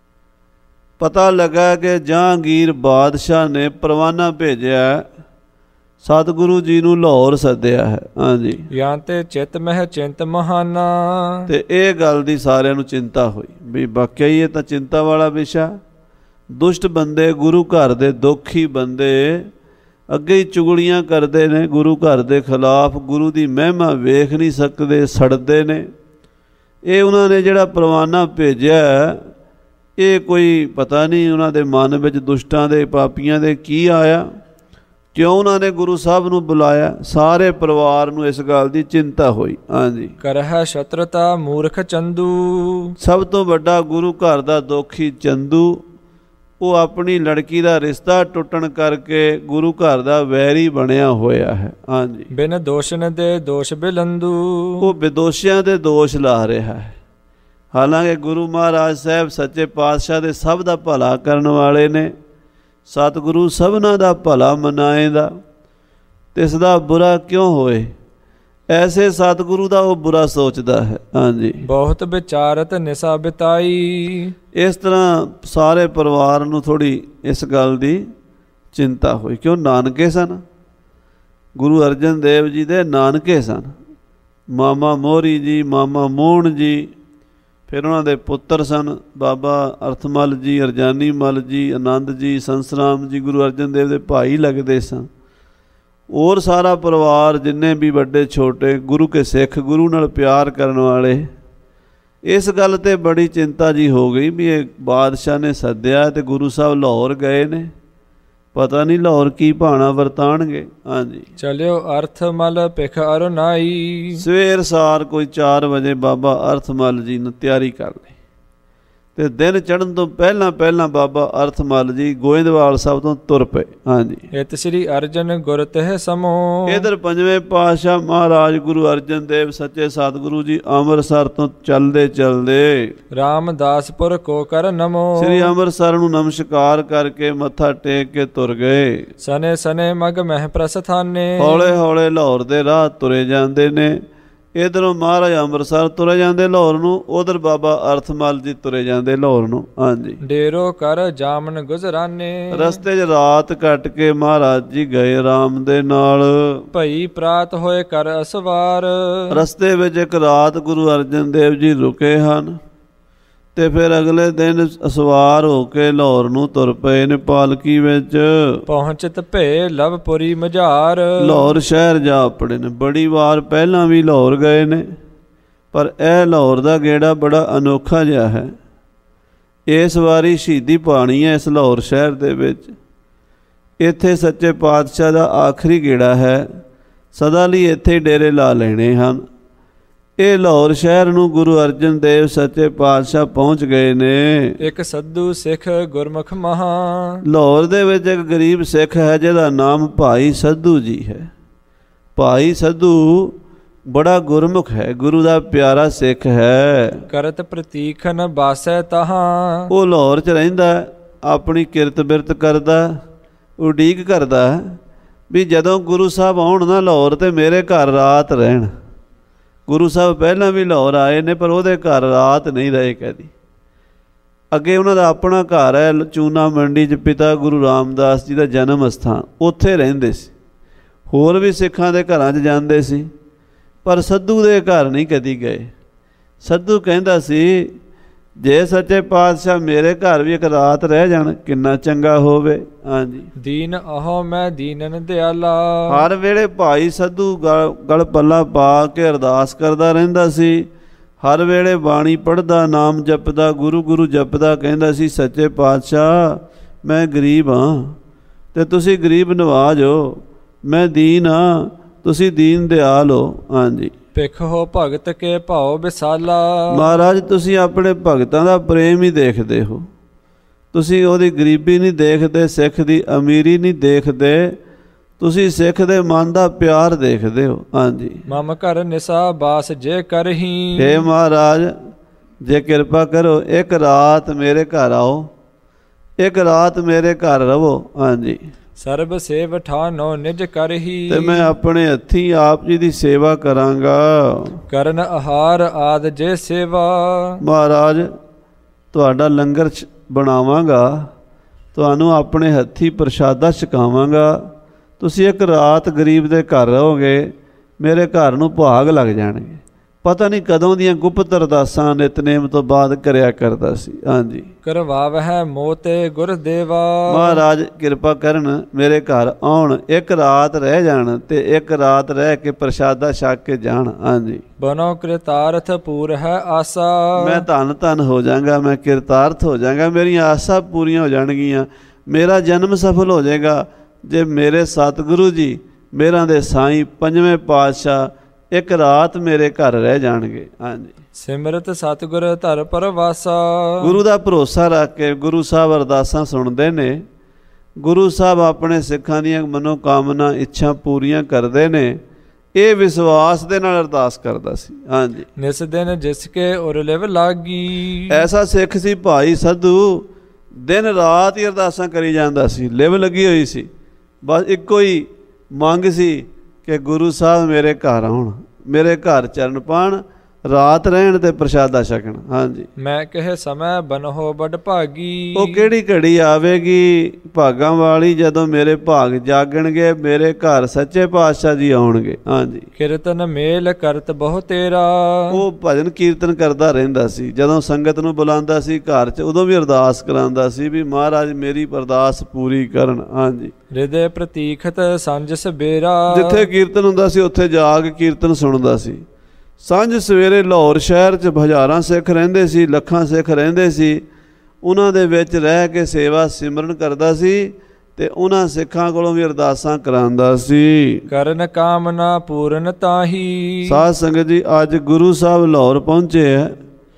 S2: ਪਤਾ ਲੱਗਾ ਕਿ ਜਹਾਂਗੀਰ ਬਾਦਸ਼ਾਹ ਨੇ ਪਰਵਾਨਾ ਭੇਜਿਆ, ਸਤਿਗੁਰੂ ਜੀ ਨੂੰ ਲਾਹੌਰ ਸੱਦਿਆ ਹੈ। ਹਾਂਜੀ। ਜਾਂ
S1: ਤੇ ਚਿੱਤ ਮਹਿ ਚਿੰਤ ਮਹਾਨਾ।
S2: ਤੇ ਇਹ ਗੱਲ ਦੀ ਸਾਰਿਆਂ ਨੂੰ ਚਿੰਤਾ ਹੋਈ ਵੀ ਵਾਕਿਆ ਹੀ ਇਹ ਤਾਂ ਚਿੰਤਾ ਵਾਲਾ ਵਿਸ਼ਾ। ਦੁਸ਼ਟ ਬੰਦੇ, ਗੁਰੂ ਘਰ ਦੇ ਦੁਖੀ ਬੰਦੇ ਅੱਗੇ ਹੀ ਚੁਗਲੀਆਂ ਕਰਦੇ ਨੇ ਗੁਰੂ ਘਰ ਦੇ ਖਿਲਾਫ, ਗੁਰੂ ਦੀ ਮਹਿਮਾ ਵੇਖ ਨਹੀਂ ਸਕਦੇ, ਸੜਦੇ ਨੇ। ਇਹ ਉਹਨਾਂ ਨੇ ਜਿਹੜਾ ਪਰਵਾਨਾ ਭੇਜਿਆ, ਇਹ ਕੋਈ ਪਤਾ ਨਹੀਂ ਉਹਨਾਂ ਦੇ ਮਨ ਵਿੱਚ ਦੁਸ਼ਟਾਂ ਦੇ, ਪਾਪੀਆਂ ਦੇ ਕੀ ਆਇਆ, ਕਿਉਂ ਉਹਨਾਂ ਨੇ ਗੁਰੂ ਸਾਹਿਬ ਨੂੰ ਬੁਲਾਇਆ। ਸਾਰੇ ਪਰਿਵਾਰ ਨੂੰ ਇਸ ਗੱਲ ਦੀ ਚਿੰਤਾ ਹੋਈ। ਹਾਂਜੀ। ਕਰਹਿ ਸ਼ਤਰਤਾ ਮੂਰਖ ਚੰਦੂ। ਸਭ ਤੋਂ ਵੱਡਾ ਗੁਰੂ ਘਰ ਦਾ ਦੋਖੀ ਚੰਦੂ, ਉਹ ਆਪਣੀ ਲੜਕੀ ਦਾ ਰਿਸ਼ਤਾ ਟੁੱਟਣ ਕਰਕੇ ਗੁਰੂ ਘਰ ਦਾ ਵੈਰੀ ਬਣਿਆ ਹੋਇਆ ਹੈ। ਹਾਂਜੀ। ਬਿਨ ਦੋਸ਼ਣ ਦੇ ਦੋਸ਼ ਬਿਲੰਦੂ। ਉਹ ਬੇਦੋਸ਼ੀਆਂ ਦੇ ਦੋਸ਼ ਲਾ ਰਿਹਾ ਹੈ। ਹਾਲਾਂਕਿ ਗੁਰੂ ਮਹਾਰਾਜ ਸਾਹਿਬ ਸੱਚੇ ਪਾਤਸ਼ਾਹ ਦੇ ਸਭ ਦਾ ਭਲਾ ਕਰਨ ਵਾਲੇ ਨੇ, ਸਤਿਗੁਰੂ ਸਭਨਾਂ ਦਾ ਭਲਾ ਮਨਾਏਦਾ, ਤੇ ਇਸ ਦਾ ਬੁਰਾ ਕਿਉਂ ਹੋਏ। ਐਸੇ ਸਤਿਗੁਰੂ ਦਾ ਉਹ ਬੁਰਾ ਸੋਚਦਾ ਹੈ। ਹਾਂਜੀ। ਬਹੁਤ ਵਿਚਾਰਤ ਨਿਸ਼ਾ ਬਿਤਾਈ। ਇਸ ਤਰ੍ਹਾਂ ਸਾਰੇ ਪਰਿਵਾਰ ਨੂੰ ਥੋੜ੍ਹੀ ਇਸ ਗੱਲ ਦੀ ਚਿੰਤਾ ਹੋਈ, ਕਿਉਂ ਨਾਨਕੇ ਸਨ, ਗੁਰੂ ਅਰਜਨ ਦੇਵ ਜੀ ਦੇ ਨਾਨਕੇ ਸਨ। ਮਾਮਾ ਮੋਹਰੀ ਜੀ, ਮਾਮਾ ਮੋਹਣ ਜੀ, ਫਿਰ ਉਹਨਾਂ ਦੇ ਪੁੱਤਰ ਸਨ ਬਾਬਾ ਅਰਥਮਲ ਜੀ, ਅਰਜਾਨੀ ਮੱਲ ਜੀ, ਆਨੰਦ ਜੀ, ਸੰਸਰਾਮ ਜੀ, ਗੁਰੂ ਅਰਜਨ ਦੇਵ ਦੇ ਭਾਈ ਲੱਗਦੇ ਸਨ। ਹੋਰ ਸਾਰਾ ਪਰਿਵਾਰ ਜਿੰਨੇ ਵੀ ਵੱਡੇ ਛੋਟੇ ਗੁਰੂ ਕੇ ਸਿੱਖ, ਗੁਰੂ ਨਾਲ ਪਿਆਰ ਕਰਨ ਵਾਲੇ, ਇਸ ਗੱਲ 'ਤੇ ਬੜੀ ਚਿੰਤਾ ਜੀ ਹੋ ਗਈ ਵੀ ਇਹ ਬਾਦਸ਼ਾਹ ਨੇ ਸੱਦਿਆ ਅਤੇ ਗੁਰੂ ਸਾਹਿਬ ਲਾਹੌਰ ਗਏ ਨੇ, ਪਤਾ ਨਹੀਂ ਲਾਹੌਰ ਕੀ ਭਾਣਾ ਵਰਤਾਣਗੇ। ਹਾਂਜੀ। ਚਲਿਓ ਅਰਥਮਲ ਭਿਖ ਅਰੁਨਾਈ। ਸਵੇਰ ਸਾਰ ਕੋਈ ਚਾਰ ਵਜੇ ਬਾਬਾ ਅਰਥਮਲ ਜੀ ਨੇ ਤਿਆਰੀ ਕਰ ਲਈ ਤੇ ਦਿਨ ਚੜ੍ਹਨ ਤੋਂ ਪਹਿਲਾਂ ਪਹਿਲਾਂ ਬਾਬਾ ਅਰਥਮਲ ਜੀ ਗੋਇੰਦਵਾਲ ਸਾਹਿਬ ਤੋਂ ਤੁਰ ਪਏ। ਹਾਂਜੀ,
S1: ਇਤ ਸ੍ਰੀ ਅਰਜਨ ਗੁਰ ਤਹਿ ਸਮੋ।
S2: ਇਧਰ ਪੰਜਵੇਂ ਪਾਤਸ਼ਾਹ ਮਹਾਰਾਜ ਗੁਰੂ ਅਰਜਨ ਦੇਵ ਸੱਚੇ ਸਤਿਗੁਰੂ ਜੀ ਅੰਮ੍ਰਿਤਸਰ ਤੋਂ ਚੱਲਦੇ ਚੱਲਦੇ
S1: ਰਾਮਦਾਸਪੁਰ ਕੋ ਕਰ ਨਮੋ।
S2: ਸ੍ਰੀ ਅੰਮ੍ਰਿਤਸਰ ਨੂੰ ਨਮਸਕਾਰ ਕਰਕੇ ਮੱਥਾ ਟੇਕ ਕੇ ਤੁਰ ਗਏ।
S1: ਸਨੇ ਸਨੇ ਮਗ ਮਹਿ ਪ੍ਰਸਥਾਨੇ।
S2: ਹੌਲੇ ਹੌਲੇ ਲਾਹੌਰ ਦੇ ਰਾਹ ਤੁਰੇ ਜਾਂਦੇ ਨੇ। ਇਧਰੋਂ ਮਹਾਰਾਜ ਅੰਮ੍ਰਿਤਸਰ ਤੁਰੇ ਜਾਂਦੇ ਲਾਹੌਰ ਨੂੰ, ਉਧਰ ਬਾਬਾ ਅਰਥਮਲ ਜੀ ਤੁਰੇ ਜਾਂਦੇ ਲਾਹੌਰ ਨੂੰ। ਹਾਂਜੀ,
S1: ਡੇਰੋ ਕਰ ਜਾਮਨ ਗੁਜਰਾਨੇ।
S2: ਰਸਤੇ 'ਚ ਰਾਤ ਕੱਟ ਕੇ ਮਹਾਰਾਜ ਜੀ ਗਏ ਰਾਮ ਦੇ ਨਾਲ।
S1: ਭਈ ਪ੍ਰਾਤ ਹੋਏ ਕਰ ਅਸਵਾਰ।
S2: ਰਸਤੇ ਵਿੱਚ ਇੱਕ ਰਾਤ ਗੁਰੂ ਅਰਜਨ ਦੇਵ ਜੀ ਰੁਕੇ ਹਨ ਤੇ ਫਿਰ ਅਗਲੇ ਦਿਨ ਸਵਾਰ ਹੋ ਕੇ ਲਾਹੌਰ ਨੂੰ ਤੁਰ ਪਏ ਨੇ ਪਾਲਕੀ ਵਿੱਚ।
S1: ਪਹੁੰਚਤ ਭੇ ਲਵਪੁਰੀ ਮਝਾਰ।
S2: ਲਾਹੌਰ ਸ਼ਹਿਰ ਜਾ ਪੜੇ ਨੇ। ਬੜੀ ਵਾਰ ਪਹਿਲਾਂ ਵੀ ਲਾਹੌਰ ਗਏ ਨੇ, ਪਰ ਇਹ ਲਾਹੌਰ ਦਾ ਗੇੜਾ ਬੜਾ ਅਨੋਖਾ ਜਿਹਾ ਹੈ। ਇਸ ਵਾਰੀ ਸ਼ਹੀਦੀ ਪਾਣੀ ਹੈ ਇਸ ਲਾਹੌਰ ਸ਼ਹਿਰ ਦੇ ਵਿੱਚ। ਇੱਥੇ ਸੱਚੇ ਪਾਤਸ਼ਾਹ ਦਾ ਆਖਰੀ ਗੇੜਾ ਹੈ। ਸਦਾ ਲਈ ਇੱਥੇ ਡੇਰੇ ਲਾ ਲੈਣੇ ਹਨ। ਇਹ ਲਾਹੌਰ ਸ਼ਹਿਰ ਨੂੰ ਗੁਰੂ ਅਰਜਨ ਦੇਵ ਸੱਚੇ ਪਾਤਸ਼ਾਹ ਪਹੁੰਚ ਗਏ ਨੇ।
S1: ਇੱਕ ਸੱਧੂ ਸਿੱਖ ਗੁਰਮੁਖ ਮਹਾ।
S2: ਲਾਹੌਰ ਦੇ ਵਿੱਚ ਇੱਕ ਗਰੀਬ ਸਿੱਖ ਹੈ ਜਿਹਦਾ ਨਾਮ ਭਾਈ ਸੱਧੂ ਜੀ ਹੈ। ਭਾਈ ਸੱਧੂ ਬੜਾ ਗੁਰਮੁਖ ਹੈ, ਗੁਰੂ ਦਾ ਪਿਆਰਾ ਸਿੱਖ ਹੈ।
S1: ਕਰਤ ਪ੍ਰਤੀਖਨ ਬਾਸੈ ਤਹਾਂ।
S2: ਉਹ ਲਾਹੌਰ 'ਚ ਰਹਿੰਦਾ, ਆਪਣੀ ਕਿਰਤ ਬਿਰਤ ਕਰਦਾ, ਉਡੀਕ ਕਰਦਾ ਵੀ ਜਦੋਂ ਗੁਰੂ ਸਾਹਿਬ ਆਉਣ ਨਾ ਲਾਹੌਰ ਤੇ ਮੇਰੇ ਘਰ ਰਾਤ ਰਹਿਣ। ਗੁਰੂ ਸਾਹਿਬ ਪਹਿਲਾਂ ਵੀ ਲਾਹੌਰ ਆਏ ਨੇ, ਪਰ ਉਹਦੇ ਘਰ ਰਾਤ ਨਹੀਂ ਰਹੇ ਕਦੀ। ਅੱਗੇ ਉਹਨਾਂ ਦਾ ਆਪਣਾ ਘਰ ਹੈ ਚੂਨਾ ਮੰਡੀ 'ਚ, ਪਿਤਾ ਗੁਰੂ ਰਾਮਦਾਸ ਜੀ ਦਾ ਜਨਮ ਅਸਥਾਨ, ਉੱਥੇ ਰਹਿੰਦੇ ਸੀ। ਹੋਰ ਵੀ ਸਿੱਖਾਂ ਦੇ ਘਰਾਂ 'ਚ ਜਾਂਦੇ ਸੀ, ਪਰ ਸੱਧੂ ਦੇ ਘਰ ਨਹੀਂ ਕਦੀ ਗਏ। ਸੱਧੂ ਕਹਿੰਦਾ ਸੀ ਜੇ ਸੱਚੇ ਪਾਤਸ਼ਾਹ ਮੇਰੇ ਘਰ ਵੀ ਇੱਕ ਰਾਤ ਰਹਿ ਜਾਣ ਕਿੰਨਾ ਚੰਗਾ ਹੋਵੇ। ਹਾਂਜੀ,
S1: ਦੀਨ ਅਹੋ ਮੈਂ ਦੀਨਨ ਦਿਆਲਾ।
S2: ਹਰ ਵੇਲੇ ਭਾਈ ਸੱਧੂ ਗਲ ਗਲ ਪੱਲਾ ਪਾ ਕੇ ਅਰਦਾਸ ਕਰਦਾ ਰਹਿੰਦਾ ਸੀ। ਹਰ ਵੇਲੇ ਬਾਣੀ ਪੜ੍ਹਦਾ, ਨਾਮ ਜਪਦਾ, ਗੁਰੂ ਗੁਰੂ ਜਪਦਾ। ਕਹਿੰਦਾ ਸੀ ਸੱਚੇ ਪਾਤਸ਼ਾਹ ਮੈਂ ਗਰੀਬ ਹਾਂ ਤੇ ਤੁਸੀਂ ਗਰੀਬ ਨਵਾਜ ਹੋ, ਮੈਂ ਦੀਨ ਹਾਂ ਤੁਸੀਂ ਦੀਨ ਦਿਆਲ ਹੋ। ਹਾਂਜੀ,
S1: ਭਿਖ ਹੋ ਭਗਤ ਕੇ ਭਾਉ ਵਿਸਾਲਾ।
S2: ਮਹਾਰਾਜ ਤੁਸੀਂ ਆਪਣੇ ਭਗਤਾਂ ਦਾ ਪ੍ਰੇਮ ਹੀ ਦੇਖਦੇ ਹੋ, ਤੁਸੀਂ ਉਹਦੀ ਗਰੀਬੀ ਨਹੀਂ ਦੇਖਦੇ, ਸਿੱਖ ਦੀ ਅਮੀਰੀ ਨਹੀਂ ਦੇਖਦੇ, ਤੁਸੀਂ ਸਿੱਖ ਦੇ ਮਨ ਦਾ ਪਿਆਰ ਦੇਖਦੇ ਹੋ। ਹਾਂਜੀ,
S1: ਮਮ ਘਰ ਨਿਸਾ ਬਾਸ ਜੇ ਕਰਹੀ।
S2: ਹੇ ਮਹਾਰਾਜ ਜੇ ਕਿਰਪਾ ਕਰੋ ਇੱਕ ਰਾਤ ਮੇਰੇ ਘਰ ਆਓ, ਇੱਕ ਰਾਤ ਮੇਰੇ ਘਰ ਰਹੋ। ਹਾਂਜੀ,
S1: ਸਰਬ ਸੇਵ ਠਾਨੋ ਨਿਜ ਕਰਹੀ।
S2: ਤੇ ਮੈਂ ਆਪਣੇ ਹੱਥੀਂ ਆਪ ਜੀ ਦੀ ਸੇਵਾ ਕਰਾਂਗਾ।
S1: ਕਰਨ ਆਹਾਰ ਆਦ ਜੇ ਸੇਵਾ।
S2: ਮਹਾਰਾਜ ਤੁਹਾਡਾ ਲੰਗਰ ਬਣਾਵਾਂਗਾ, ਤੁਹਾਨੂੰ ਆਪਣੇ ਹੱਥੀਂ ਪ੍ਰਸ਼ਾਦਾ ਛਕਾਵਾਂਗਾ। ਤੁਸੀਂ ਇੱਕ ਰਾਤ ਗਰੀਬ ਦੇ ਘਰ ਰਹੋਗੇ, ਮੇਰੇ ਘਰ ਨੂੰ ਭਾਗ ਲੱਗ ਜਾਣਗੇ। ਪਤਾ ਨਹੀਂ ਕਦੋਂ ਦੀਆਂ ਗੁਪਤ ਅਰਦਾਸਾਂ ਨਿਤਨੇਮ ਤੋਂ ਬਾਅਦ ਕਰਿਆ ਕਰਦਾ ਸੀ। ਹਾਂਜੀ,
S1: ਕਰਵਾਵਹਿ ਮੋਤੇ ਗੁਰਦੇਵਾ। ਮਹਾਰਾਜ
S2: ਕਿਰਪਾ ਕਰਨ ਮੇਰੇ ਘਰ ਆਉਣ, ਇੱਕ ਰਾਤ ਰਹਿ ਜਾਣ ਤੇ ਇੱਕ ਰਾਤ ਰਹਿ ਕੇ ਪ੍ਰਸ਼ਾਦਾ ਛਕ ਕੇ ਜਾਣ। ਹਾਂਜੀ,
S1: ਬਨੋ ਕਿਰਤਾਰਥ ਪੂਰ ਹੈ ਆਸਾ।
S2: ਮੈਂ ਧੰਨ ਧੰਨ ਹੋ ਜਾਵਾਂਗਾ, ਮੈਂ ਕਿਰਤਾਰਥ ਹੋ ਜਾਵਾਂਗਾ, ਮੇਰੀਆਂ ਆਸਾਂ ਪੂਰੀਆਂ ਹੋ ਜਾਣਗੀਆਂ, ਮੇਰਾ ਜਨਮ ਸਫਲ ਹੋ ਜਾਏਗਾ ਜੇ ਮੇਰੇ ਸਤਿਗੁਰੂ ਜੀ ਮੇਰਾਂ ਦੇ ਸਾਈਂ ਪੰਜਵੇਂ ਪਾਤਸ਼ਾਹ ਇੱਕ ਰਾਤ ਮੇਰੇ ਘਰ ਰਹਿ ਜਾਣਗੇ। ਹਾਂਜੀ,
S1: ਸਿਮਰਤ ਸਤਿਗੁਰ ਧਰ ਪਰਵਾਸਾ। ਗੁਰੂ
S2: ਦਾ ਭਰੋਸਾ ਰੱਖ ਕੇ ਗੁਰੂ ਸਾਹਿਬ ਅਰਦਾਸਾਂ ਸੁਣਦੇ ਨੇ। ਗੁਰੂ ਸਾਹਿਬ ਆਪਣੇ ਸਿੱਖਾਂ ਦੀਆਂ ਮਨੋਕਾਮਨਾ ਇੱਛਾ ਪੂਰੀਆਂ ਕਰਦੇ ਨੇ। ਇਹ ਵਿਸ਼ਵਾਸ ਦੇ ਨਾਲ ਅਰਦਾਸ ਕਰਦਾ ਸੀ। ਹਾਂਜੀ,
S1: ਨਿਸ ਦਿਨ ਜਿਸ ਕੇ ਉਰ ਲਿਵ ਲਾਗੀ।
S2: ਐਸਾ ਸਿੱਖ ਸੀ ਭਾਈ ਸੱਧੂ, ਦਿਨ ਰਾਤ ਹੀ ਅਰਦਾਸਾਂ ਕਰੀ ਜਾਂਦਾ ਸੀ, ਲਿਵ ਲੱਗੀ ਹੋਈ ਸੀ। ਬਸ ਇੱਕੋ ਹੀ ਮੰਗ ਸੀ ਕਿ ਗੁਰੂ ਸਾਹਿਬ ਮੇਰੇ ਘਰ ਆਉਣ, ਮੇਰੇ ਘਰ ਚਰਨ ਪਾਉਣ, ਰਾਤ ਰਹਿਣ ਤੇ ਪ੍ਰਸ਼ਾਦਾ ਛਕਣ। ਹਾਂਜੀ,
S1: ਮੈਂ ਕਹੇ ਸਮੇਂ ਬਨਹੋ ਬੜ ਭਾਗੀ।
S2: ਉਹ ਕਿਹੜੀ ਘੜੀ ਆਵੇਗੀ ਭਾਗਾਂ ਵਾਲੀ ਜਦੋਂ ਮੇਰੇ ਭਾਗ ਜਾਗਣਗੇ, ਮੇਰੇ ਘਰ ਸੱਚੇ ਪਾਤਸ਼ਾਹ ਜੀ ਆਉਣਗੇ। ਹਾਂਜੀ,
S1: ਕੀਰਤਨ ਮੇਲ ਕਰਤ ਬਹੁ ਤੇਰਾ। ਉਹ
S2: ਭਜਨ ਕੀਰਤਨ ਕਰਦਾ ਰਹਿੰਦਾ ਸੀ। ਜਦੋਂ ਸੰਗਤ ਨੂੰ ਬੁਲਾਉਂਦਾ ਸੀ ਘਰ 'ਚ, ਉਦੋਂ ਵੀ ਅਰਦਾਸ ਕਰਾਉਂਦਾ ਸੀ ਵੀ ਮਹਾਰਾਜ ਮੇਰੀ ਅਰਦਾਸ ਪੂਰੀ ਕਰਨ। ਹਾਂਜੀ,
S1: ਹਿਰਦੇ ਪ੍ਰਤੀਖਤ ਸੰਜ ਸਵੇਰਾ। ਜਿੱਥੇ
S2: ਕੀਰਤਨ ਹੁੰਦਾ ਸੀ ਉੱਥੇ ਜਾ ਕੇ ਕੀਰਤਨ ਸੁਣਦਾ ਸੀ। ਸਾਂਝ ਸਵੇਰੇ ਲਾਹੌਰ ਸ਼ਹਿਰ 'ਚ ਹਜ਼ਾਰਾਂ ਸਿੱਖ ਰਹਿੰਦੇ ਸੀ, ਲੱਖਾਂ ਸਿੱਖ ਰਹਿੰਦੇ ਸੀ। ਉਹਨਾਂ ਦੇ ਵਿੱਚ ਰਹਿ ਕੇ ਸੇਵਾ ਸਿਮਰਨ ਕਰਦਾ ਸੀ ਤੇ ਉਹਨਾਂ ਸਿੱਖਾਂ ਕੋਲੋਂ ਵੀ ਅਰਦਾਸਾਂ ਕਰਾਉਂਦਾ ਸੀ।
S1: ਕਰਨ ਕਾਮਨਾ ਪੂਰਨ ਤਾਹੀ।
S2: ਸਾਧ ਸੰਗਤ ਜੀ, ਅੱਜ ਗੁਰੂ ਸਾਹਿਬ ਲਾਹੌਰ ਪਹੁੰਚੇ ਹੈ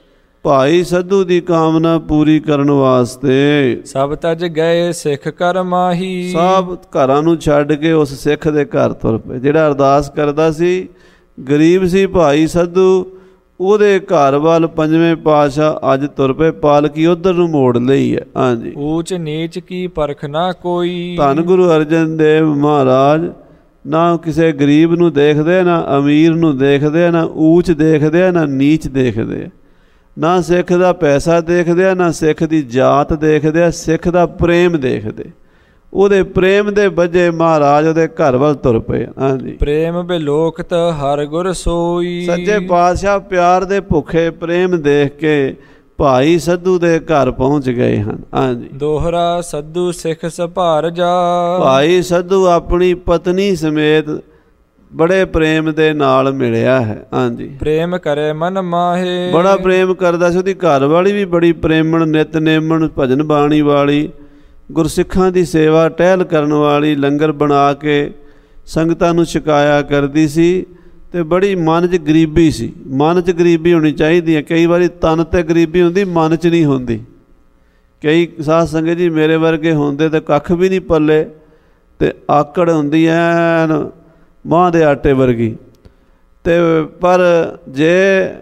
S2: ਭਾਈ ਸੱਧੂ ਦੀ ਕਾਮਨਾ ਪੂਰੀ ਕਰਨ ਵਾਸਤੇ
S1: ਸਭ ਤਜ ਗਏ ਸਿੱਖ ਕਰ ਮਾਹੀ।
S2: ਸਭ ਘਰਾਂ ਨੂੰ ਛੱਡ ਕੇ ਉਸ ਸਿੱਖ ਦੇ ਘਰ ਤੁਰ ਪਏ। ਜਿਹੜਾ ਅਰਦਾਸ ਕਰਦਾ ਸੀ, ਗਰੀਬ ਸੀ ਭਾਈ ਸੱਧੂ, ਉਹਦੇ ਘਰ ਵੱਲ ਪੰਜਵੇਂ ਪਾਤਸ਼ਾਹ ਅੱਜ ਤੁਰ ਪਏ, ਪਾਲਕੀ ਉਧਰ ਨੂੰ ਮੋੜ ਲਈ ਹੈ। ਹਾਂਜੀ,
S1: ਊਚ ਨੀਚ ਕੀ ਪਰਖ ਨਾ ਕੋਈ।
S2: ਧੰਨ ਗੁਰੂ ਅਰਜਨ ਦੇਵ ਮਹਾਰਾਜ ਨਾ ਕਿਸੇ ਗਰੀਬ ਨੂੰ ਦੇਖਦੇ, ਨਾ ਅਮੀਰ ਨੂੰ ਦੇਖਦੇ, ਨਾ ਊਚ ਦੇਖਦੇ, ਨਾ ਨੀਚ ਦੇਖਦੇ, ਨਾ ਸਿੱਖ ਦਾ ਪੈਸਾ ਦੇਖਦੇ ਆ, ਨਾ ਸਿੱਖ ਦੀ ਜਾਤ ਦੇਖਦੇ ਆ, ਸਿੱਖ ਦਾ ਪ੍ਰੇਮ ਦੇਖਦੇ। ਉਹਦੇ ਪ੍ਰੇਮ ਦੇ ਵਜੇ ਮਹਾਰਾਜ ਉਹਦੇ ਘਰ ਵੱਲ ਤੁਰ ਪਏ। ਹਾਂਜੀ,
S1: ਪ੍ਰੇਮ ਬਿਲੋਕਤ ਹਰ ਗੁਰ ਸੋਈ।
S2: ਸੱਚੇ ਪਾਤਸ਼ਾਹ ਪਿਆਰ ਦੇ ਭੁੱਖੇ ਪ੍ਰੇਮ ਦੇਖ ਕੇ ਭਾਈ ਸੱਧੂ ਦੇ ਘਰ ਪਹੁੰਚ ਗਏ ਹਨ। ਹਾਂਜੀ,
S1: ਦੋਹਰਾ ਸੱਧੂ ਸਿੱਖ ਸਭਾਰ ਜਾ।
S2: ਭਾਈ ਸੱਧੂ ਆਪਣੀ ਪਤਨੀ ਸਮੇਤ ਬੜੇ ਪ੍ਰੇਮ ਦੇ ਨਾਲ ਮਿਲਿਆ ਹੈ। ਹਾਂਜੀ,
S1: ਪ੍ਰੇਮ ਕਰੇ ਮਨ ਮਾਹੇ।
S2: ਬੜਾ ਪ੍ਰੇਮ ਕਰਦਾ ਸੀ। ਉਹਦੀ ਘਰ ਵਾਲੀ ਵੀ ਬੜੀ ਪ੍ਰੇਮਣ, ਨਿਤਨੇਮਣ, ਭਜਨ ਬਾਣੀ ਵਾਲੀ, ਗੁਰਸਿੱਖਾਂ ਦੀ ਸੇਵਾ ਟਹਿਲ ਕਰਨ ਵਾਲੀ, ਲੰਗਰ ਬਣਾ ਕੇ ਸੰਗਤਾਂ ਨੂੰ ਛਕਾਇਆ ਕਰਦੀ ਸੀ। ਤੇ ਬੜੀ ਮਨ 'ਚ ਗਰੀਬੀ ਸੀ। ਮਨ 'ਚ ਗਰੀਬੀ ਹੋਣੀ ਚਾਹੀਦੀ ਹੈ। ਕਈ ਵਾਰੀ ਤਨ 'ਤੇ ਗਰੀਬੀ ਹੁੰਦੀ, ਮਨ 'ਚ ਨਹੀਂ ਹੁੰਦੀ। ਕਈ ਸਾਧ ਸੰਗਤ ਜੀ ਮੇਰੇ ਵਰਗੇ ਹੁੰਦੇ ਤਾਂ ਕੱਖ ਵੀ ਨਹੀਂ ਪੱਲੇ, ਤੇ ਆਕੜ ਹੁੰਦੀ ਐਨ ਮਾਂ ਦੇ ਆਟੇ ਵਰਗੀ। ਤੇ ਪਰ ਜੇ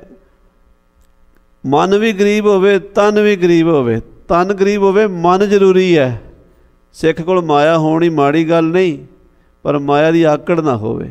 S2: ਮਨ ਵੀ ਗਰੀਬ ਹੋਵੇ, ਤਨ ਵੀ ਗਰੀਬ ਹੋਵੇ, ਤਨ ਗਰੀਬ ਹੋਵੇ, ਮਨ ਜ਼ਰੂਰੀ ਹੈ। ਸਿੱਖ ਕੋਲ ਮਾਇਆ ਹੋਣੀ ਮਾੜੀ ਗੱਲ ਨਹੀਂ, ਪਰ ਮਾਇਆ ਦੀ ਆਕੜ ਨਾ ਹੋਵੇ।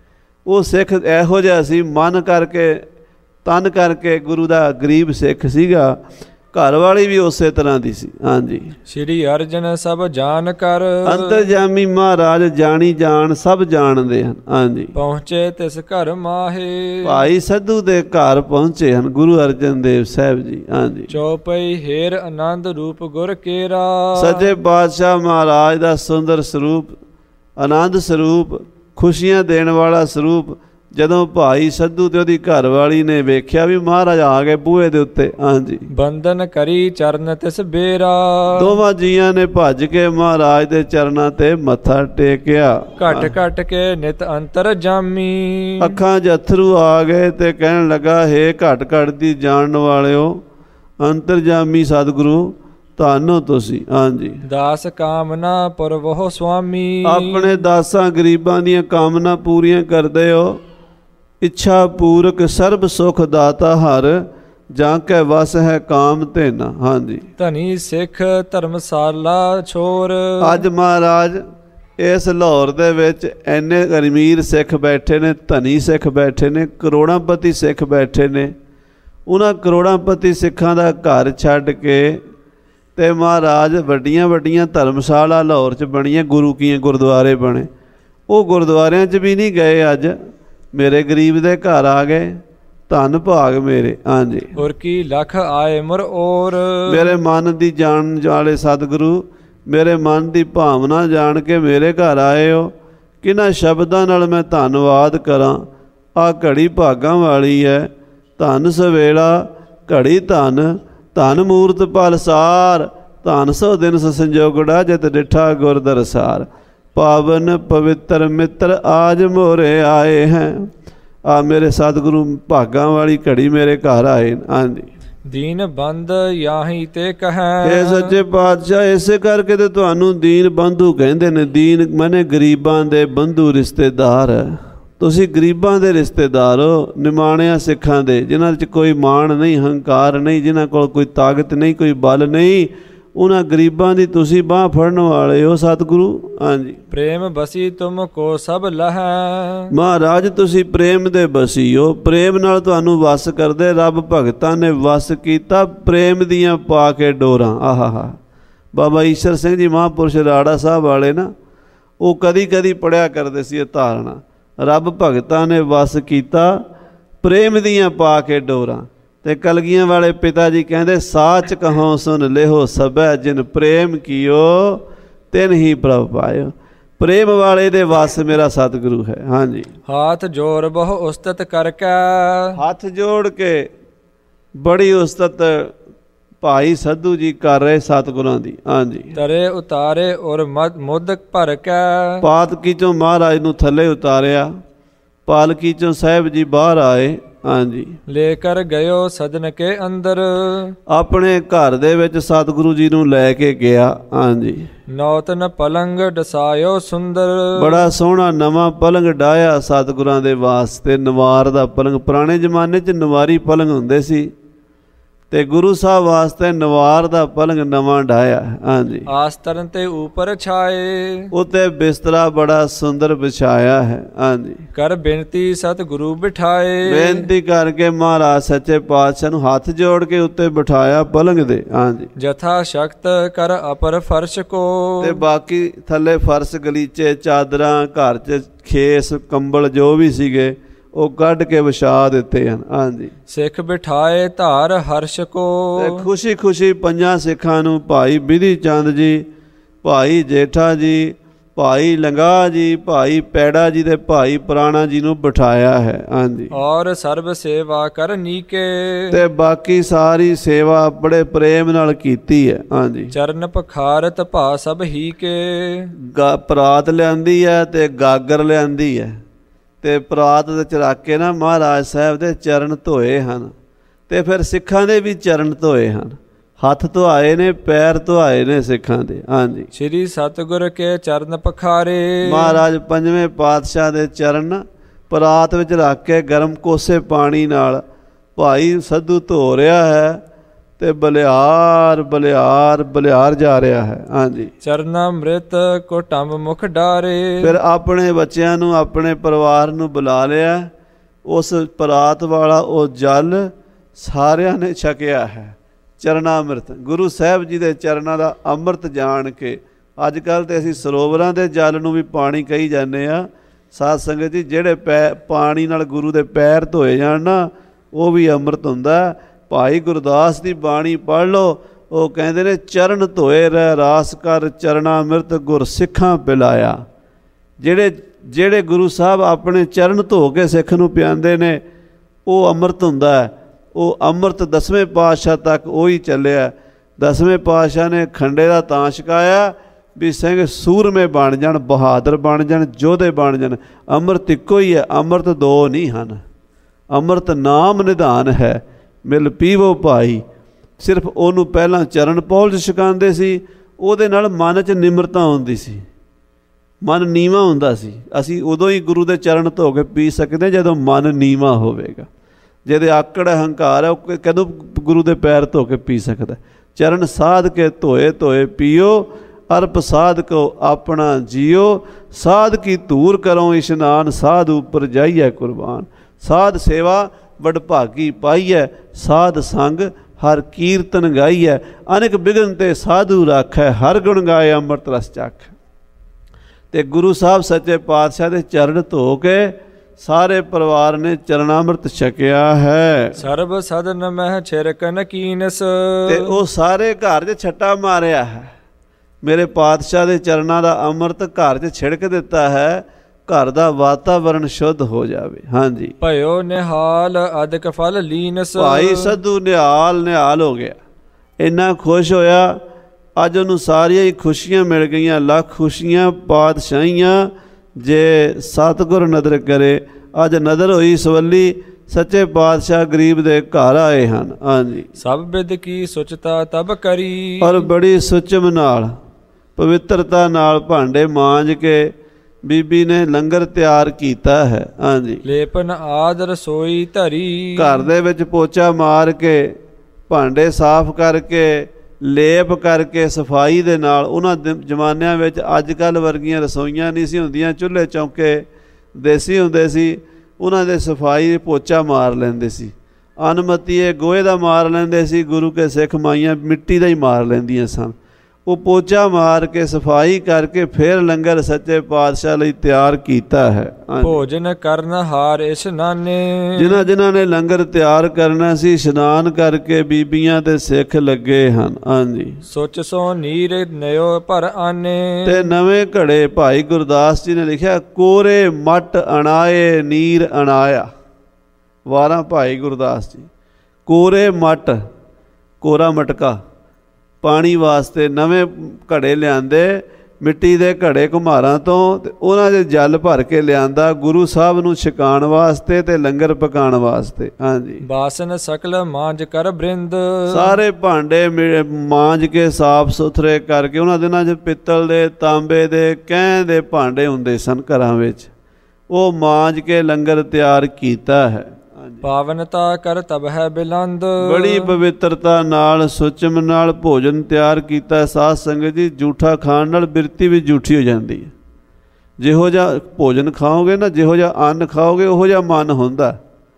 S2: ਉਹ ਸਿੱਖ ਇਹੋ ਜਿਹਾ ਸੀ, ਮਨ ਕਰਕੇ ਤਨ ਕਰਕੇ ਗੁਰੂ ਦਾ ਗਰੀਬ ਸਿੱਖ ਸੀਗਾ। ਘਰ ਵਾਲੀ ਵੀ ਉਸੇ ਤਰ੍ਹਾਂ ਦੀ ਸੀ। ਹਾਂਜੀ,
S1: ਸ਼੍ਰੀ ਅਰਜਨ ਸਭ ਜਾਣ ਕਰ।
S2: ਅੰਤਰਜਾਮੀ ਮਹਾਰਾਜ ਜਾਣੀ ਜਾਣ ਸਭ ਜਾਣਦੇ ਹਨ। ਹਾਂਜੀ,
S1: ਪਹੁੰਚੇ ਤਿਸ ਘਰ ਮਾਹੇ।
S2: ਭਾਈ ਸੱਧੂ ਦੇ ਘਰ ਪਹੁੰਚੇ ਹਨ ਗੁਰੂ ਅਰਜਨ ਦੇਵ ਸਾਹਿਬ ਜੀ। ਹਾਂਜੀ,
S1: ਚੌਪਈ ਹੇਰ ਆਨੰਦ ਰੂਪ ਗੁਰ ਕੇਰਾ।
S2: ਸੱਚੇ ਪਾਤਸ਼ਾਹ ਮਹਾਰਾਜ ਦਾ ਸੁੰਦਰ ਸਰੂਪ, ਆਨੰਦ ਸਰੂਪ, ਖੁਸ਼ੀਆਂ ਦੇਣ ਵਾਲਾ ਸਰੂਪ ਜਦੋਂ ਭਾਈ ਸੱਧੂ ਤੇ ਉਹਦੀ ਘਰ ਵਾਲੀ ਨੇ ਵੇਖਿਆ ਵੀ ਮਹਾਰਾਜ ਆ ਗਏ ਬੂਹੇ ਦੇ ਉੱਤੇ। ਹਾਂਜੀ,
S1: ਬੰਧਨ ਕਰੀ ਚਰਨ ਤਿਸ ਬੇਰਾ।
S2: ਦੋਵਾਂ ਜੀਆਂ ਨੇ ਭੱਜ ਕੇ ਮਹਾਰਾਜ ਦੇ ਚਰਨਾਂ ਤੇ ਮੱਥਾ ਟੇਕਿਆ।
S1: ਘਟ ਘਟ ਕੇ ਨਿਤ ਅੰਤਰ ਜਾਮੀ।
S2: ਅੱਖਾਂ 'ਚ ਅੱਥਰੂ ਆ ਗਏ ਤੇ ਕਹਿਣ ਲੱਗਾ, ਹੇ ਘਟ ਘਟ ਦੀ ਜਾਣਨ ਵਾਲਿਓ, ਅੰਤਰਜਾਮੀ ਸਤਿਗੁਰੂ ਧੰਨ ਤੁਸੀਂ। ਹਾਂਜੀ,
S1: ਦਾਸ ਕਾਮਨਾ ਪੁਰਵਹੁ ਸੁਆਮੀ। ਆਪਣੇ
S2: ਦਾਸਾਂ ਗਰੀਬਾਂ ਦੀਆਂ ਕਾਮਨਾ ਪੂਰੀਆਂ ਕਰਦੇ ਹੋ। ਇੱਛਾ ਪੂਰਕ ਸਰਬ ਸੁਖ ਦਾਤਾ ਹਰ, ਜਾਂ ਕੈ ਵਸ ਹੈ ਕਾਮ ਧੇਨਾ। ਹਾਂਜੀ,
S1: ਧਨੀ ਸਿੱਖ ਧਰਮਸ਼ਾਲਾ ਛੋਰ।
S2: ਅੱਜ ਮਹਾਰਾਜ ਇਸ ਲਾਹੌਰ ਦੇ ਵਿੱਚ ਇੰਨੇ ਅਮੀਰ ਸਿੱਖ ਬੈਠੇ ਨੇ, ਧਨੀ ਸਿੱਖ ਬੈਠੇ ਨੇ, ਕਰੋੜਾਂਪਤੀ ਸਿੱਖ ਬੈਠੇ ਨੇ। ਉਹਨਾਂ ਕਰੋੜਾਂਪਤੀ ਸਿੱਖਾਂ ਦਾ ਘਰ ਛੱਡ ਕੇ ਤੇ ਮਹਾਰਾਜ ਵੱਡੀਆਂ ਵੱਡੀਆਂ ਧਰਮਸ਼ਾਲਾ ਲਾਹੌਰ 'ਚ ਬਣੀਆਂ, ਗੁਰੂ ਕੀਆਂ ਗੁਰਦੁਆਰੇ ਬਣੇ। ਉਹ ਗੁਰਦੁਆਰਿਆਂ 'ਚ ਵੀ ਨਹੀਂ ਗਏ। ਅੱਜ ਮੇਰੇ ਗਰੀਬ ਦੇ ਘਰ ਆ ਗਏ, ਧੰਨ ਭਾਗ ਮੇਰੇ। ਹਾਂਜੀ,
S1: ਔਰ ਕੀ ਲੱਖ ਆਏ ਮੁਰ ਔਰ।
S2: ਮੇਰੇ ਮਨ ਦੀ ਜਾਣ ਵਾਲੇ ਸਤਿਗੁਰੂ, ਮੇਰੇ ਮਨ ਦੀ ਭਾਵਨਾ ਜਾਣ ਕੇ ਮੇਰੇ ਘਰ ਆਏ ਹੋ। ਕਿਹਨਾਂ ਸ਼ਬਦਾਂ ਨਾਲ ਮੈਂ ਧੰਨਵਾਦ ਕਰਾਂ। ਆ ਘੜੀ ਭਾਗਾਂ ਵਾਲੀ ਹੈ, ਧੰਨ ਸਵੇਲਾ ਘੜੀ ਧੰਨ, ਧੰਨ ਮੂਰਤ ਪਲਸਾਰ, ਧੰਨ ਸੋ ਦਿਨ ਸੰਜੋਗੜਾ ਜਿਤ ਡਿਠਾ ਗੁਰ ਦਰਸਾਰ। ਪਾਵਨ ਪਵਿੱਤਰ ਮਿੱਤਰ ਆਜ ਮੋਰੇ ਆਏ ਹੈ। ਆ ਮੇਰੇ ਸਤਿਗੁਰੂ ਭਾਗਾਂ ਵਾਲੀ ਘੜੀ ਮੇਰੇ ਘਰ ਆਏ। ਹਾਂਜੀ,
S1: ਦੀਨ ਬੰਦ ਯਾਹੀ ਤੇ ਕਹੈ।
S2: ਇਹ ਸੱਚੇ ਪਾਤਸ਼ਾਹ ਇਸੇ ਕਰਕੇ ਤੇ ਤੁਹਾਨੂੰ ਦੀਨ ਬੰਧੂ ਕਹਿੰਦੇ ਨੇ। ਦੀਨ ਮਨੇ ਗਰੀਬਾਂ ਦੇ ਬੰਧੂ, ਰਿਸ਼ਤੇਦਾਰ ਹੈ। ਤੁਸੀਂ ਗਰੀਬਾਂ ਦੇ ਰਿਸ਼ਤੇਦਾਰ ਹੋ, ਨਿਮਾਣਿਆਂ ਸਿੱਖਾਂ ਦੇ, ਜਿਨ੍ਹਾਂ 'ਚ ਕੋਈ ਮਾਣ ਨਹੀਂ, ਹੰਕਾਰ ਨਹੀਂ, ਜਿਨ੍ਹਾਂ ਕੋਲ ਕੋਈ ਤਾਕਤ ਨਹੀਂ, ਕੋਈ ਬਲ ਨਹੀਂ। ਉਹਨਾਂ ਗਰੀਬਾਂ ਦੀ ਤੁਸੀਂ ਬਾਂਹ ਫੜਨ ਵਾਲੇ ਹੋ ਸਤਿਗੁਰੂ। ਹਾਂਜੀ,
S1: ਪ੍ਰੇਮ ਬਸੀ ਤੁਮ ਕੋ ਸਭ ਲਹੈ।
S2: ਮਹਾਰਾਜ ਤੁਸੀਂ ਪ੍ਰੇਮ ਦੇ ਬਸੀ ਹੋ। ਪ੍ਰੇਮ ਨਾਲ ਤੁਹਾਨੂੰ ਵਸ ਕਰਦੇ ਰੱਬ ਭਗਤਾਂ ਨੇ ਵਸ ਕੀਤਾ, ਪ੍ਰੇਮ ਦੀਆਂ ਪਾ ਕੇ ਡੋਰਾਂ। ਆਹਾ, ਬਾਬਾ ਈਸ਼ਰ ਸਿੰਘ ਜੀ ਮਹਾਂਪੁਰਸ਼ ਰਾੜਾ ਸਾਹਿਬ ਵਾਲੇ ਨਾ, ਉਹ ਕਦੀ ਕਦੀ ਪੜਿਆ ਕਰਦੇ ਸੀ ਇਹ ਧਾਰਨਾ, ਰੱਬ ਭਗਤਾਂ ਨੇ ਵਸ ਕੀਤਾ, ਪ੍ਰੇਮ ਦੀਆਂ ਪਾ ਕੇ ਡੋਰਾਂ। ਤੇ ਕਲਗੀਆਂ ਵਾਲੇ ਪਿਤਾ ਜੀ ਕਹਿੰਦੇ, ਸਾਚ ਕਹੋ ਸੁਨ ਲਿਹੋ ਸਭੈ, ਜਿਨ ਪ੍ਰੇਮ ਕੀਓ ਤਿਨ ਹੀ ਪ੍ਰਭ ਪਾਇਓ। ਪ੍ਰੇਮ ਵਾਲੇ ਦੇ ਵਸ ਮੇਰਾ ਸਤਿਗੁਰੂ ਹੈ। ਹਾਂਜੀ,
S1: ਹਾਥ ਜੋੜ ਬਹੁ ਉਸਤਤ ਕਰਕੇ।
S2: ਹੱਥ ਜੋੜ ਕੇ ਬੜੀ ਉਸਤਤ ਭਾਈ ਸੱਧੂ ਜੀ ਕਰ ਰਹੇ ਸਤਿਗੁਰਾਂ ਦੀ। ਹਾਂਜੀ,
S1: ਤਰੇ ਉਤਾਰੇ ਔਰ ਮੁੱਦ ਭਰ ਕੇ।
S2: ਪਾਤਕੀ ਚੋਂ ਮਹਾਰਾਜ ਨੂੰ ਥੱਲੇ ਉਤਾਰਿਆ, ਪਾਲਕੀ ਚੋਂ ਸਾਹਿਬ ਜੀ ਬਾਹਰ ਆਏ। ਹਾਂਜੀ।
S1: ਲੈ ਕਰ ਗਇਓ ਸਦਨ ਕੇ ਅੰਦਰ,
S2: ਆਪਣੇ ਘਰ ਦੇ ਵਿੱਚ ਸਤਿਗੁਰੂ ਜੀ ਨੂੰ ਲੈ ਕੇ ਗਿਆ। ਹਾਂਜੀ।
S1: ਨੌਤਨ ਪਲੰਗ ਡਸਾਇਓ ਸੁੰਦਰ,
S2: ਬੜਾ ਸੋਹਣਾ ਨਵਾਂ ਪਲੰਗ ਡਾਇਆ ਸਤਿਗੁਰਾਂ ਦੇ ਵਾਸਤੇ, ਨਵਾਰ ਦਾ ਪਲੰਗ। ਪੁਰਾਣੇ ਜ਼ਮਾਨੇ 'ਚ ਨਵਾਰੀ ਪਲੰਗ ਹੁੰਦੇ ਸੀ ਤੇ ਗੁਰੂ ਸਾਹਿਬ ਵਾਸਤੇ ਨਵਾਰ ਦਾ ਪਲੰਗ ਨਵਾਂ ਡਾਇਆ। ਹਾਂਜੀ।
S1: ਆਸਤਰਨ ਤੇ ਉਪਰ ਛਾਏ,
S2: ਉੱਤੇ ਬਿਸਤਰਾ ਬੜਾ ਸੁੰਦਰ ਵਿਛਾਇਆ ਹੈ। ਹਾਂਜੀ।
S1: ਕਰ ਬੇਨਤੀ ਸਤਿਗੁਰੂ ਬਿਠਾਏ,
S2: ਬੇਨਤੀ ਕਰਕੇ ਮਹਾਰਾਜ ਸੱਚੇ ਪਾਤਸ਼ਾਹ ਨੂੰ ਹੱਥ ਜੋੜ ਕੇ ਉੱਤੇ ਬਿਠਾਇਆ ਪਲੰਗ ਦੇ। ਹਾਂਜੀ।
S1: ਜਥਾ ਸ਼ਕਤ ਕਰ ਅਪਰ ਫਰਸ਼ ਕੋ,
S2: ਤੇ ਬਾਕੀ ਥੱਲੇ ਫਰਸ਼ ਗਲੀਚੇ ਚਾਦਰਾਂ ਘਰ 'ਚ ਖੇਸ ਕੰਬਲ ਜੋ ਵੀ ਸੀਗੇ ਉਹ ਕੱਢ ਕੇ ਵਿਛਾ ਦਿੱਤੇ ਹਨ। ਹਾਂਜੀ।
S1: ਸਿੱਖ ਬਿਠਾਏ ਧਾਰ ਹਰਸ਼ ਕੋ,
S2: ਤੇ ਖੁਸ਼ੀ ਖੁਸ਼ੀ ਪੰਜਾਂ ਸਿੱਖਾਂ ਨੂੰ ਭਾਈ ਬਿਧੀ ਚੰਦ ਜੀ, ਭਾਈ ਜੇਠਾ ਜੀ, ਭਾਈ ਲੰਗਾ ਜੀ, ਭਾਈ ਪੈੜਾ ਜੀ ਤੇ ਭਾਈ ਪੁਰਾਣਾ ਜੀ ਨੂੰ ਬਿਠਾਇਆ ਹੈ। ਹਾਂਜੀ।
S1: ਔਰ ਸਰਬ ਸੇਵਾ ਕਰ ਨੀਕੇ,
S2: ਤੇ ਬਾਕੀ ਸਾਰੀ ਸੇਵਾ ਬੜੇ ਪ੍ਰੇਮ ਨਾਲ ਕੀਤੀ ਹੈ। ਹਾਂਜੀ।
S1: ਚਰਨ ਪਖਾਰਤ ਭਾ ਸਭ ਹੀ ਕੇ,
S2: ਗਾ ਪਰਾਤ ਲਿਆਂਦੀ ਹੈ ਤੇ ਗਾਗਰ ਲਿਆਂਦੀ ਹੈ ਤੇ ਪਰਾਤ ਦੇ ਚਰਾ ਕੇ ਨਾ ਮਹਾਰਾਜ ਸਾਹਿਬ ਦੇ ਚਰਨ ਧੋਏ ਹਨ ਤੇ ਫਿਰ ਸਿੱਖਾਂ ਦੇ ਵੀ ਚਰਨ ਧੋਏ ਹਨ। ਹੱਥ ਧੁਆਏ ਨੇ, ਪੈਰ ਧੁਆਏ ਨੇ ਸਿੱਖਾਂ ਦੇ। ਹਾਂਜੀ।
S1: ਸ੍ਰੀ ਸਤਿਗੁਰ ਕੇ ਚਰਨ ਪਖਾਰੇ,
S2: ਮਹਾਰਾਜ ਪੰਜਵੇਂ ਪਾਤਸ਼ਾਹ ਦੇ ਚਰਨ ਪਰਾਤ ਵਿੱਚ ਰੱਖ ਕੇ ਗਰਮ ਕੋਸੇ ਪਾਣੀ ਨਾਲ ਭਾਈ ਸੱਧੂ ਧੋ ਰਿਹਾ ਹੈ ਤੇ ਬਲਿਹਾਰ ਬਲਿਹਾਰ ਬਲਿਹਾਰ ਜਾ ਰਿਹਾ ਹੈ। ਹਾਂਜੀ।
S1: ਚਰਨਾ ਅੰਮ੍ਰਿਤ ਕੋ ਟੰਬ ਮੁਖ ਡਾਰੇ, ਫਿਰ
S2: ਆਪਣੇ ਬੱਚਿਆਂ ਨੂੰ ਆਪਣੇ ਪਰਿਵਾਰ ਨੂੰ ਬੁਲਾ ਲਿਆ। ਉਸ ਪਰਾਤ ਵਾਲਾ ਉਹ ਜਲ ਸਾਰਿਆਂ ਨੇ ਛਕਿਆ ਹੈ। ਚਰਨਾ ਅੰਮ੍ਰਿਤ ਗੁਰੂ ਸਾਹਿਬ ਜੀ ਦੇ ਚਰਨਾਂ ਦਾ ਅੰਮ੍ਰਿਤ ਜਾਣ ਕੇ, ਅੱਜ ਕੱਲ੍ਹ ਤਾਂ ਅਸੀਂ ਸਰੋਵਰਾਂ ਦੇ ਜਲ ਨੂੰ ਵੀ ਪਾਣੀ ਕਹੀ ਜਾਂਦੇ ਹਾਂ। ਸਾਧ ਸੰਗਤ ਜੀ, ਜਿਹੜੇ ਪੈ ਪਾਣੀ ਨਾਲ ਗੁਰੂ ਦੇ ਪੈਰ ਧੋਏ ਜਾਣ ਨਾ ਉਹ ਵੀ ਅੰਮ੍ਰਿਤ ਹੁੰਦਾ। ਭਾਈ ਗੁਰਦਾਸ ਦੀ ਬਾਣੀ ਪੜ੍ਹ ਲਓ, ਉਹ ਕਹਿੰਦੇ ਨੇ ਚਰਨ ਧੋਏ ਰਹਿ ਰਾਸ ਕਰ, ਚਰਨਾ ਅੰਮ੍ਰਿਤ ਗੁਰ ਸਿੱਖਾਂ ਪਿਲਾਇਆ। ਜਿਹੜੇ ਜਿਹੜੇ ਗੁਰੂ ਸਾਹਿਬ ਆਪਣੇ ਚਰਨ ਧੋ ਕੇ ਸਿੱਖ ਨੂੰ ਪਿਆਉਂਦੇ ਨੇ ਉਹ ਅੰਮ੍ਰਿਤ ਹੁੰਦਾ ਹੈ। ਉਹ ਅੰਮ੍ਰਿਤ ਦਸਵੇਂ ਪਾਤਸ਼ਾਹ ਤੱਕ ਉਹੀ ਚੱਲਿਆ। ਦਸਵੇਂ ਪਾਤਸ਼ਾਹ ਨੇ ਖੰਡੇ ਦਾ ਤਾਂ ਛਕਾਇਆ ਵੀ ਸਿੰਘ ਸੂਰਮੇ ਬਣ ਜਾਣ, ਬਹਾਦਰ ਬਣ ਜਾਣ, ਯੋਧੇ ਬਣ ਜਾਣ। ਅੰਮ੍ਰਿਤ ਇੱਕੋ ਹੀ ਹੈ, ਅੰਮ੍ਰਿਤ ਦੋ ਨਹੀਂ ਹਨ। ਅੰਮ੍ਰਿਤ ਨਾਮ ਨਿਧਾਨ ਹੈ, ਮਿਲ ਪੀਵੋ ਭਾਈ। ਸਿਰਫ ਉਹਨੂੰ ਪਹਿਲਾਂ ਚਰਨ ਪੌਲ ਛਕਾਉਂਦੇ ਸੀ, ਉਹਦੇ ਨਾਲ ਮਨ 'ਚ ਨਿਮਰਤਾ ਆਉਂਦੀ ਸੀ, ਮਨ ਨੀਵਾਂ ਹੁੰਦਾ ਸੀ। ਅਸੀਂ ਉਦੋਂ ਹੀ ਗੁਰੂ ਦੇ ਚਰਨ ਧੋ ਕੇ ਪੀ ਸਕਦੇ ਜਦੋਂ ਮਨ ਨੀਵਾਂ ਹੋਵੇਗਾ। ਜਿਹਦੇ ਆਕੜ ਹੰਕਾਰ ਹੈ ਉਹ ਕਦੋਂ ਗੁਰੂ ਦੇ ਪੈਰ ਧੋ ਕੇ ਪੀ ਸਕਦਾ। ਚਰਨ ਸਾਧ ਕੇ ਧੋਏ ਧੋਏ ਪੀਓ, ਅਰਪ ਸਾਧ ਕੋ ਆਪਣਾ ਜੀਓ। ਸਾਧ ਕੀ ਧੂਰ ਕਰੋ ਇਸ਼ਨਾਨ, ਸਾਧ ਉੱਪਰ ਜਾਈਏ ਕੁਰਬਾਨ। ਸਾਧ ਸੇਵਾ ਵਡਭਾਗੀ ਪਾਈਐ, ਸਾਧ ਸੰਗ ਹਰ ਕੀਰਤਨ ਗਾਈਐ। ਅਨੇਕ ਬਿਗਨ ਤੇ ਸਾਧੂ ਰਾਖੈ, ਹਰ ਗੁਣ ਗਾਏ ਅੰਮ੍ਰਿਤ ਰਸ ਚਾਖੈ। ਤੇ ਗੁਰੂ ਸਾਹਿਬ ਸੱਚੇ ਪਾਤਸ਼ਾਹ ਦੇ ਚਰਨ ਧੋ ਕੇ ਸਾਰੇ ਪਰਿਵਾਰ ਨੇ ਚਰਨਾਮ੍ਰਿਤ ਛਕਿਆ ਹੈ।
S1: ਸਰਬ ਸਦਨ ਮਹਿ ਛਿਰਕ ਨਕੀਨਸ,
S2: ਤੇ ਉਹ ਸਾਰੇ ਘਰ 'ਚ ਛੱਟਾ ਮਾਰਿਆ ਹੈ। ਮੇਰੇ ਪਾਤਸ਼ਾਹ ਦੇ ਚਰਨਾਂ ਦਾ ਅੰਮ੍ਰਿਤ ਘਰ 'ਚ ਛਿੜਕ ਦਿੱਤਾ ਹੈ, ਘਰ ਦਾ ਵਾਤਾਵਰਨ ਸ਼ੁੱਧ ਹੋ ਜਾਵੇ। ਹਾਂਜੀ।
S1: ਭਇਓ ਨਿਹਾਲ ਅਦਕ ਫਲ ਲੀਨਸ,
S2: ਭਾਈ ਸੱਧੂ ਨਿਹਾਲ ਨਿਹਾਲ ਹੋ ਗਿਆ, ਇੰਨਾ ਖੁਸ਼ ਹੋਇਆ। ਅੱਜ ਉਹਨੂੰ ਸਾਰੀਆਂ ਹੀ ਖੁਸ਼ੀਆਂ ਮਿਲ ਗਈਆਂ, ਲੱਖ ਖੁਸ਼ੀਆਂ ਪਾਤਸ਼ਾਹੀਆਂ ਜੇ ਸਤਿਗੁਰ ਨਦਰ ਕਰੇ। ਅੱਜ ਨਦਰ ਹੋਈ ਸਵੱਲੀ, ਸੱਚੇ ਪਾਤਸ਼ਾਹ ਗਰੀਬ ਦੇ ਘਰ ਆਏ ਹਨ। ਹਾਂਜੀ।
S1: ਸਭ ਬਿਦ ਕੀ ਸੁਚਤਾ ਤਬ ਕਰੀ,
S2: ਔਰ ਬੜੀ ਸੁਚਮ ਨਾਲ ਪਵਿੱਤਰਤਾ ਨਾਲ ਭਾਂਡੇ ਮਾਂਜ ਕੇ ਬੀਬੀ ਨੇ ਲੰਗਰ ਤਿਆਰ ਕੀਤਾ ਹੈ। ਹਾਂਜੀ।
S1: ਲੇਪਨ ਆਦ ਰਸੋਈ ਧਰੀ,
S2: ਘਰ ਦੇ ਵਿੱਚ ਪੋਚਾ ਮਾਰ ਕੇ ਭਾਂਡੇ ਸਾਫ਼ ਕਰਕੇ ਲੇਪ ਕਰਕੇ ਸਫਾਈ ਦੇ ਨਾਲ। ਉਹਨਾਂ ਜ਼ਮਾਨਿਆਂ ਵਿੱਚ ਅੱਜ ਕੱਲ੍ਹ ਵਰਗੀਆਂ ਰਸੋਈਆਂ ਨਹੀਂ ਸੀ ਹੁੰਦੀਆਂ, ਚੁੱਲ੍ਹੇ ਚੌਂਕੇ ਦੇਸੀ ਹੁੰਦੇ ਸੀ। ਉਹਨਾਂ ਦੇ ਸਫਾਈ ਪੋਚਾ ਮਾਰ ਲੈਂਦੇ ਸੀ। ਅਨਮਤੀਏ ਗੋਹੇ ਦਾ ਮਾਰ ਲੈਂਦੇ ਸੀ, ਗੁਰੂ ਕੇ ਸਿੱਖ ਮਾਈਆਂ ਮਿੱਟੀ ਦਾ ਹੀ ਮਾਰ ਲੈਂਦੀਆਂ ਸਨ। ਉਹ ਪੋਚਾ ਮਾਰ ਕੇ ਸਫਾਈ ਕਰਕੇ ਫਿਰ ਲੰਗਰ ਸੱਚੇ ਪਾਤਸ਼ਾਹ ਲਈ ਤਿਆਰ ਕੀਤਾ ਹੈ।
S1: ਭੋਜਨ ਕਰਨ ਹਾਰ ਇਸ਼ਨਾਨੇ,
S2: ਜਿਨ੍ਹਾਂ ਜਿਨ੍ਹਾਂ ਨੇ ਲੰਗਰ ਤਿਆਰ ਕਰਨਾ ਸੀ ਇਸ਼ਨਾਨ ਕਰਕੇ ਬੀਬੀਆਂ ਤੇ ਸਿੱਖ ਲੱਗੇ ਹਨ। ਹਾਂਜੀ।
S1: ਸੁਚ ਸੋ ਨੀਰ ਨਿਓ ਭਰ ਆਨੇ,
S2: ਤੇ ਨਵੇਂ ਘੜੇ ਭਾਈ ਗੁਰਦਾਸ ਜੀ ਨੇ ਲਿਖਿਆ ਕੋਰੇ ਮਟ ਅਣਾਏ ਨੀਰ ਅਣਾਇਆ। ਵਾਰਾਂ ਭਾਈ ਗੁਰਦਾਸ ਜੀ। ਕੋਰੇ ਮਟ, ਕੋਰਾ ਮਟਕਾ ਪਾਣੀ ਵਾਸਤੇ ਨਵੇਂ ਘੜੇ ਲਿਆਂਦੇ, ਮਿੱਟੀ ਦੇ ਘੜੇ ਘੁਮਾਰਾਂ ਤੋਂ, ਤੇ ਉਹਨਾਂ ਦੇ ਜਲ ਭਰ ਕੇ ਲਿਆਂਦਾ ਗੁਰੂ ਸਾਹਿਬ ਨੂੰ ਛਕਾਉਣ ਵਾਸਤੇ ਤੇ ਲੰਗਰ ਪਕਾਉਣ ਵਾਸਤੇ। ਹਾਂਜੀ।
S1: ਬਾਸਨ ਸਕਲ ਮਾਂਜ ਕਰ ਬ੍ਰਿੰਦ,
S2: ਸਾਰੇ ਭਾਂਡੇ ਮਾਂਜ ਕੇ ਸਾਫ ਸੁਥਰੇ ਕਰਕੇ, ਉਹਨਾਂ ਦਿਨਾਂ 'ਚ ਪਿੱਤਲ ਦੇ, ਤਾਂਬੇ ਦੇ, ਕਹਿ ਦੇ ਭਾਂਡੇ ਹੁੰਦੇ ਸਨ ਘਰਾਂ ਵਿੱਚ, ਉਹ ਮਾਂਜ ਕੇ ਲੰਗਰ ਤਿਆਰ ਕੀਤਾ ਹੈ।
S1: ਪਾਵਨਤਾ ਕਰ ਤਬ ਹੈ ਬਿਲੰਦ,
S2: ਬੜੀ ਪਵਿੱਤਰਤਾ ਨਾਲ ਸੁਚਮ ਨਾਲ ਭੋਜਨ ਤਿਆਰ ਕੀਤਾ। ਸਾਧ ਸੰਗਤ ਜੀ, ਜੂਠਾ ਖਾਣ ਨਾਲ ਬਿਰਤੀ ਵੀ ਜੂਠੀ ਹੋ ਜਾਂਦੀ ਹੈ। ਜਿਹੋ ਜਿਹਾ ਭੋਜਨ ਖਾਓਗੇ ਨਾ, ਜਿਹੋ ਜਿਹਾ ਅੰਨ ਖਾਓਗੇ, ਉਹੋ ਜਿਹਾ ਮਨ ਹੁੰਦਾ।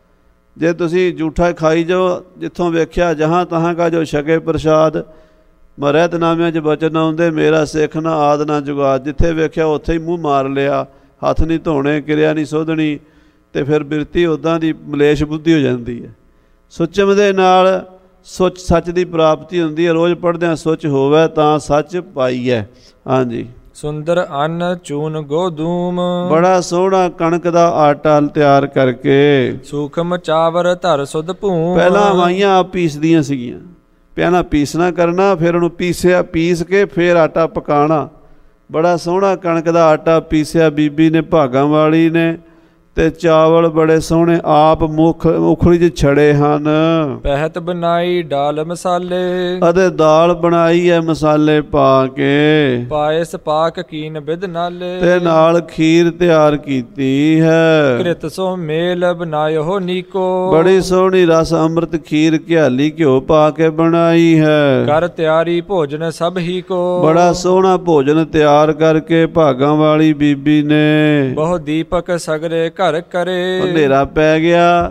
S2: ਜੇ ਤੁਸੀਂ ਜੂਠਾ ਖਾਈ ਜਾਓ, ਜਿੱਥੋਂ ਵੇਖਿਆ ਜਹਾਂ ਤਹਾਂ ਕਾ ਜੋ ਛਕੇ ਪ੍ਰਸ਼ਾਦ, ਰਹਿਤਨਾਮਿਆਂ 'ਚ ਬਚਨ ਆਉਂਦੇ, ਮੇਰਾ ਸਿੱਖ ਨਾ ਆਦ ਨਾ ਜੁਗਾਦ, ਜਿੱਥੇ ਵੇਖਿਆ ਉੱਥੇ ਹੀ ਮੂੰਹ ਮਾਰ ਲਿਆ, ਹੱਥ ਨਹੀਂ ਧੋਣੇ, ਕਿਰਿਆ ਨਹੀਂ ਸੋਧਣੀ, ਤੇ ਫਿਰ ਬਿਰਤੀ ਉੱਦਾਂ ਦੀ ਮਲੇਸ਼ ਬੁੱਧੀ ਹੋ ਜਾਂਦੀ ਹੈ। ਸੁਚਮ ਦੇ ਨਾਲ ਸੁੱਚ ਸੱਚ ਦੀ ਪ੍ਰਾਪਤੀ ਹੁੰਦੀ ਹੈ। ਰੋਜ਼ ਪੜ੍ਹਦਿਆਂ ਸੁੱਚ ਹੋਵੇ ਤਾਂ ਸੱਚ ਪਾਈਐ। ਹਾਂਜੀ।
S1: ਸੁੰਦਰ ਅੰਨ ਚੂਨ ਗੋਦੂਮ,
S2: ਬੜਾ ਸੋਹਣਾ ਕਣਕ ਦਾ ਆਟਾ ਤਿਆਰ ਕਰਕੇ,
S1: ਸੂਖਮ ਚਾਵਰ ਧਰ ਸੁਧ ਭੂਮ,
S2: ਪਹਿਲਾਂ ਮਾਈਆਂ ਆਪ ਪੀਸਦੀਆਂ ਸੀਗੀਆਂ, ਪਹਿਲਾਂ ਪੀਸਣਾ ਕਰਨਾ, ਫਿਰ ਉਹਨੂੰ ਪੀਸਿਆ, ਪੀਸ ਕੇ ਫਿਰ ਆਟਾ ਪਕਾਉਣਾ। ਬੜਾ ਸੋਹਣਾ ਕਣਕ ਦਾ ਆਟਾ ਪੀਸਿਆ ਬੀਬੀ ਨੇ, ਭਾਗਾਂ ਵਾਲੀ ਨੇ, ਤੇ ਚਾਵਲ ਬੜੇ ਸੋਹਣੇ ਆਪ ਮੁਖ ਉਖਲੀ 'ਚ ਛੜੇ ਹਨ।
S1: ਪਹਿਤ ਬਣਾਈ ਡਾਲ ਮਸਾਲੇ,
S2: ਅਤੇ ਦਾਲ ਬਣਾਈ ਹੈ ਮਸਾਲੇ ਪਾ ਕੇ,
S1: ਪਾਇਸ ਪਾਕ ਕੀਨ ਬਿਦ ਨਾਲੇ,
S2: ਤੇ ਨਾਲ ਖੀਰ ਤਿਆਰ ਕੀਤੀ ਹੈ।
S1: ਕ੍ਰਿਤ ਸੋ ਮੇਲ ਬਨਾਇਓ ਨੀਕੋ,
S2: ਬੜੀ ਸੋਹਣੀ ਰਸ ਅੰਮ੍ਰਿਤ ਖੀਰ ਘਿਆਲੀ ਘਿਓ ਪਾ ਕੇ ਬਣਾਈ ਹੈ। ਕਰ
S1: ਤਿਆਰੀ ਭੋਜਨ ਸਭ ਹੀ ਕੋ,
S2: ਬੜਾ ਸੋਹਣਾ ਭੋਜਨ ਤਿਆਰ ਕਰਕੇ ਭਾਗਾਂ ਵਾਲੀ ਬੀਬੀ ਨੇ।
S1: ਬਹੁ ਦੀਪਕ ਸਗਰੇ ਘਰ ਕਰੇ,
S2: ਹਨੇਰਾ ਪੈ ਗਿਆ,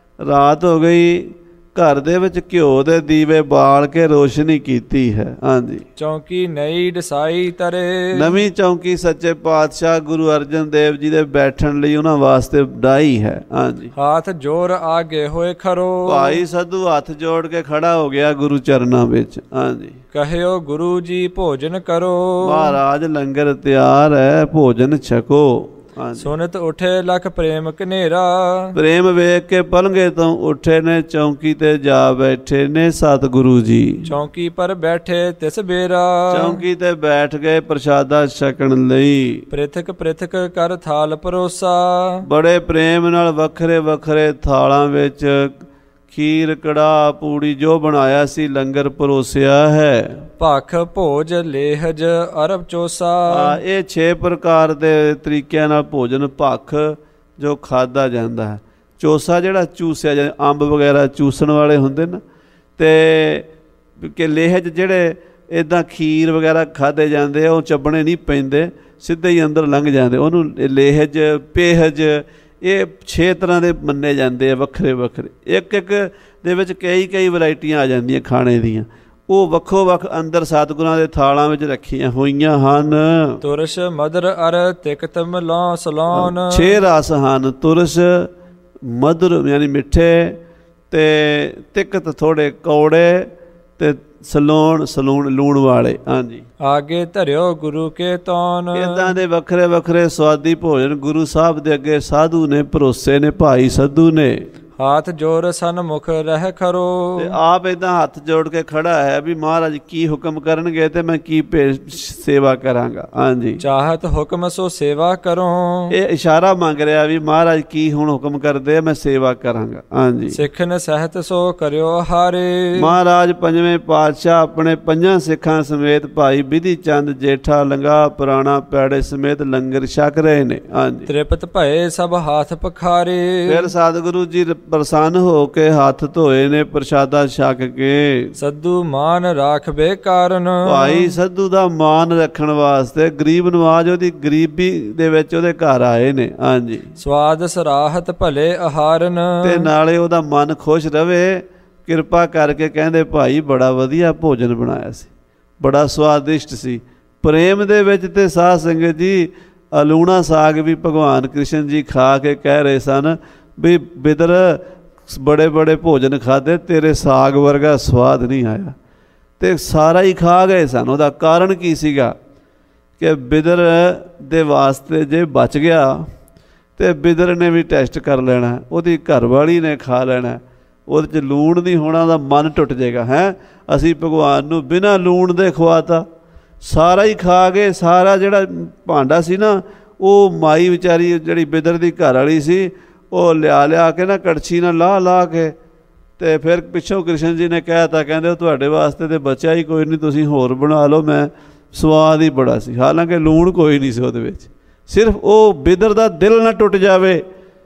S2: ਰਾਤ ਹੋ ਗਈ, ਘਰ ਦੇ ਵਿੱਚ ਘਿਓ ਦੇ ਦੀਵੇ ਬਾਲ ਕੇ ਰੋਸ਼ਨੀ ਕੀਤੀ ਹੈ। ਹਾਂਜੀ।
S1: ਚੌਂਕੀ ਨਈ ਡਸਾਈ ਤਰੇ,
S2: ਨਵੀਂ ਚੌਂਕੀ ਸੱਚੇ ਪਾਤਸ਼ਾਹ ਗੁਰੂ ਅਰਜਨ ਦੇਵ ਜੀ ਦੇ ਬੈਠਣ ਲਈ ਉਹਨਾਂ ਵਾਸਤੇ ਡਾਈ ਹੈ। ਹਾਂਜੀ।
S1: ਹੱਥ ਜੋਰ ਆਗੇ ਹੋਏ ਖਰੋ,
S2: ਭਾਈ ਸੱਧੂ ਹੱਥ ਜੋੜ ਕੇ ਖੜਾ ਹੋ ਗਿਆ ਗੁਰੂ ਚਰਨਾਂ ਵਿੱਚ। ਹਾਂਜੀ।
S1: ਕਹਿਓ ਗੁਰੂ ਜੀ ਭੋਜਨ ਕਰੋ,
S2: ਮਹਾਰਾਜ ਲੰਗਰ ਤਿਆਰ ਹੈ, ਭੋਜਨ ਛਕੋ।
S1: ਸੁਨਤ ਉਠੇ ਲਖ ਪ੍ਰੇਮ ਕਨੇਰਾ,
S2: ਪ੍ਰੇਮ ਵੇਖ ਕੇ ਪਲੰਘੇ ਤੋਂ ਉੱਠੇ ਨੇ, ਚੌਂਕੀ ਤੇ ਜਾ ਬੈਠੇ ਨੇ ਸਤਿਗੁਰੂ ਜੀ।
S1: ਚੌਂਕੀ ਪਰ ਬੈਠੇ ਤਿਸ ਬੇਰਾ,
S2: ਚੌਂਕੀ ਤੇ ਬੈਠ ਗਏ ਪ੍ਰਸ਼ਾਦਾ ਛਕਣ ਲਈ।
S1: ਪ੍ਰਿਥਕ ਪ੍ਰਿਥਕ ਕਰ ਥਾਲ ਪਰੋਸਾ,
S2: ਬੜੇ ਪ੍ਰੇਮ ਨਾਲ ਵੱਖਰੇ ਵੱਖਰੇ ਥਾਲਾਂ ਵਿੱਚ ਖੀਰ, ਕੜਾਹ, ਪੂੜੀ ਜੋ ਬਣਾਇਆ ਸੀ ਲੰਗਰ ਪਰੋਸਿਆ ਹੈ।
S1: ਭਖ ਭੋਜ ਲੇਹਜ ਅਰਬ ਚੋਸਾ,
S2: ਇਹ ਛੇ ਪ੍ਰਕਾਰ ਦੇ ਤਰੀਕਿਆਂ ਨਾਲ ਭੋਜਨ ਭਖ ਜੋ ਖਾਧਾ ਜਾਂਦਾ ਹੈ। ਚੋਸਾ ਜਿਹੜਾ ਚੂਸਿਆ ਜਾਂਦਾ, ਅੰਬ ਵਗੈਰਾ ਚੂਸਣ ਵਾਲੇ ਹੁੰਦੇ ਨਾ, ਤੇ ਕਿ ਲੇਹਜ ਜਿਹੜੇ ਇੱਦਾਂ ਖੀਰ ਵਗੈਰਾ ਖਾਧੇ ਜਾਂਦੇ ਆ, ਉਹ ਚੱਬਣੇ ਨਹੀਂ ਪੈਂਦੇ, ਸਿੱਧੇ ਹੀ ਅੰਦਰ ਲੰਘ ਜਾਂਦੇ, ਉਹਨੂੰ ਲੇਹਜ, ਪੇਹਜ, ਇਹ ਛੇ ਤਰ੍ਹਾਂ ਦੇ ਮੰਨੇ ਜਾਂਦੇ ਆ ਵੱਖਰੇ ਵੱਖਰੇ। ਇੱਕ ਇੱਕ ਦੇ ਵਿੱਚ ਕਈ ਕਈ ਵੈਰਾਈਟੀਆਂ ਆ ਜਾਂਦੀਆਂ ਖਾਣੇ ਦੀਆਂ, ਉਹ ਵੱਖੋ ਵੱਖ ਅੰਦਰ ਸਤਿਗੁਰਾਂ ਦੇ ਥਾਲਾਂ ਵਿੱਚ ਰੱਖੀਆਂ ਹੋਈਆਂ ਹਨ।
S1: ਤੁਰਸ ਮਦਰ ਅਰ ਤਿਕਤ ਮਿਲਾਉ ਸਲਾਉਣ,
S2: ਛੇ ਰਸ ਹਨ। ਤੁਰਸ ਮਧੁਰ ਯਾਨੀ ਮਿੱਠੇ, ਤੇ ਤਿਕਤ ਥੋੜੇ ਕੌੜੇ, ਤੇ ਸਲੂਣ ਸਲੂਣ ਲੂਣ ਵਾਲੇ। ਹਾਂਜੀ।
S1: ਆਗੇ ਧਰਿਓ ਗੁਰੂ ਕੇ ਤੌਣ,
S2: ਇੱਦਾਂ ਦੇ ਵੱਖਰੇ ਵੱਖਰੇ ਸਵਾਦੀ ਭੋਜਨ ਗੁਰੂ ਸਾਹਿਬ ਦੇ ਅੱਗੇ ਸਾਧੂ ਨੇ ਪਰੋਸੇ ਨੇ, ਭਾਈ ਸੱਧੂ ਨੇ।
S1: ਹਾਥ ਜੋਰ ਸਨਮੁਖ ਰਹਿ ਖਰੋ,
S2: ਤੇ ਆਪ ਇਦਾਂ ਹੱਥ ਜੋੜ ਕੇ ਖੜਾ ਹੈ ਵੀ ਮਹਾਰਾਜ ਕੀ ਹੁਕਮ ਕਰਨਗੇ ਤੇ ਮੈਂ ਕੀ ਸੇਵਾ ਕਰਾਂਗਾ। ਹਾਂਜੀ। ਚਾਹਤ
S1: ਹੁਕਮ ਸੋ ਸੇਵਾ ਕਰੋ,
S2: ਇਹ ਇਸ਼ਾਰਾ ਮੰਗ ਰਿਹਾ ਵੀ ਮਹਾਰਾਜ ਕੀ ਹੁਣ ਹੁਕਮ ਕਰਦੇ ਆ, ਮੈਂ ਸੇਵਾ ਕਰਾਂਗਾ। ਹਾਂਜੀ।
S1: ਸਿੱਖਨ ਸਹਿਤ ਸੋ ਕਰਿਓ ਹਾਰੇ,
S2: ਮਹਾਰਾਜ ਪੰਜਵੇਂ ਪਾਤਸ਼ਾਹ ਆਪਣੇ ਪੰਜਾਂ ਸਿੱਖਾਂ ਸਮੇਤ ਭਾਈ ਬਿਧੀ ਚੰਦ ਜੇਠਾ ਲੰਗਾ ਪੁਰਾਣਾ ਪੈੜੇ ਸਮੇਤ ਲੰਗਰ ਛਕ ਰਹੇ ਨੇ। ਹਾਂਜੀ।
S1: ਤ੍ਰਿਪਤ ਭਏ ਸਭ ਹਾਥ ਪਖਾਰੇ,
S2: ਫਿਰ ਸਤਿਗੁਰੂ ਜੀ ਪ੍ਰਸੰਨ ਹੋ ਕੇ ਹੱਥ ਧੋਏ ਨੇ ਪ੍ਰਸ਼ਾਦਾ ਛਕ ਕੇ।
S1: ਸੱਧੂ ਮਾਨ ਰਾਖਬੇ ਕਾਰਨ,
S2: ਭਾਈ ਸੱਧੂ ਦਾ ਮਾਨ ਰੱਖਣ ਵਾਸਤੇ ਗਰੀਬ ਨਵਾਜ ਉਹਦੀ ਗਰੀਬੀ ਦੇ ਵਿੱਚ ਉਹਦੇ ਘਰ ਆਏ ਨੇ। ਹਾਂਜੀ। ਸਵਾਦ ਸਰਾਹਤ ਭਲੇ ਆਹਾਰਨ, ਤੇ ਨਾਲੇ ਉਹਦਾ ਮਨ ਖੁਸ਼ ਰਵੇ, ਕਿਰਪਾ ਕਰਕੇ ਕਹਿੰਦੇ ਭਾਈ ਬੜਾ ਵਧੀਆ ਭੋਜਨ ਬਣਾਇਆ ਸੀ, ਬੜਾ ਸਵਾਦਿਸ਼ਟ ਸੀ। ਪ੍ਰੇਮ ਦੇ ਵਿੱਚ ਤੇ ਸਾਧ ਸੰਗਤ ਜੀ ਅਲੂਣਾ ਸਾਗ ਵੀ ਭਗਵਾਨ ਕ੍ਰਿਸ਼ਨ ਜੀ ਖਾ ਕੇ ਕਹਿ ਰਹੇ ਸਨ ਵੀ ਬਿਦਰ ਬੜੇ ਬੜੇ ਭੋਜਨ ਖਾਧੇ, ਤੇਰੇ ਸਾਗ ਵਰਗਾ ਸਵਾਦ ਨਹੀਂ ਆਇਆ। ਤੇ ਸਾਰਾ ਹੀ ਖਾ ਗਏ ਸਨ। ਉਹਦਾ ਕਾਰਨ ਕੀ ਸੀਗਾ ਕਿ ਬਿਦਰ ਦੇ ਵਾਸਤੇ ਜੇ ਬਚ ਗਿਆ ਤੇ ਬਿਦਰ ਨੇ ਵੀ ਟੈਸਟ ਕਰ ਲੈਣਾ, ਉਹਦੀ ਘਰਵਾਲੀ ਨੇ ਖਾ ਲੈਣਾ, ਉਹਦੇ 'ਚ ਲੂਣ ਨਹੀਂ ਹੋਣਾ, ਉਹਦਾ ਮਨ ਟੁੱਟ ਜਾਏਗਾ। ਹੈਂ, ਅਸੀਂ ਭਗਵਾਨ ਨੂੰ ਬਿਨਾਂ ਲੂਣ ਦੇ ਖਵਾਤਾ, ਸਾਰਾ ਹੀ ਖਾ ਗਏ। ਸਾਰਾ ਜਿਹੜਾ ਭਾਂਡਾ ਸੀ ਨਾ, ਉਹ ਮਾਈ ਵਿਚਾਰੀ ਜਿਹੜੀ ਬਿਦਰ ਦੀ ਘਰ ਵਾਲੀ ਸੀ, ਉਹ ਲਿਆ ਲਿਆ ਕੇ ਨਾ ਕੜਛੀ ਨਾਲ ਲਾਹ ਲਾ ਕੇ, ਅਤੇ ਫਿਰ ਪਿੱਛੋਂ ਕ੍ਰਿਸ਼ਨ ਜੀ ਨੇ ਕਹਿ ਤਾ, ਕਹਿੰਦੇ ਤੁਹਾਡੇ ਵਾਸਤੇ ਤਾਂ ਬਚਿਆ ਹੀ ਕੋਈ ਨਹੀਂ, ਤੁਸੀਂ ਹੋਰ ਬਣਾ ਲਓ, ਮੈਂ ਸਵਾਦ ਹੀ ਬੜਾ ਸੀ। ਹਾਲਾਂਕਿ ਲੂਣ ਕੋਈ ਨਹੀਂ ਸੀ ਉਹਦੇ ਵਿੱਚ, ਸਿਰਫ ਉਹ ਬਿਦਰ ਦਾ ਦਿਲ ਨਾ ਟੁੱਟ ਜਾਵੇ।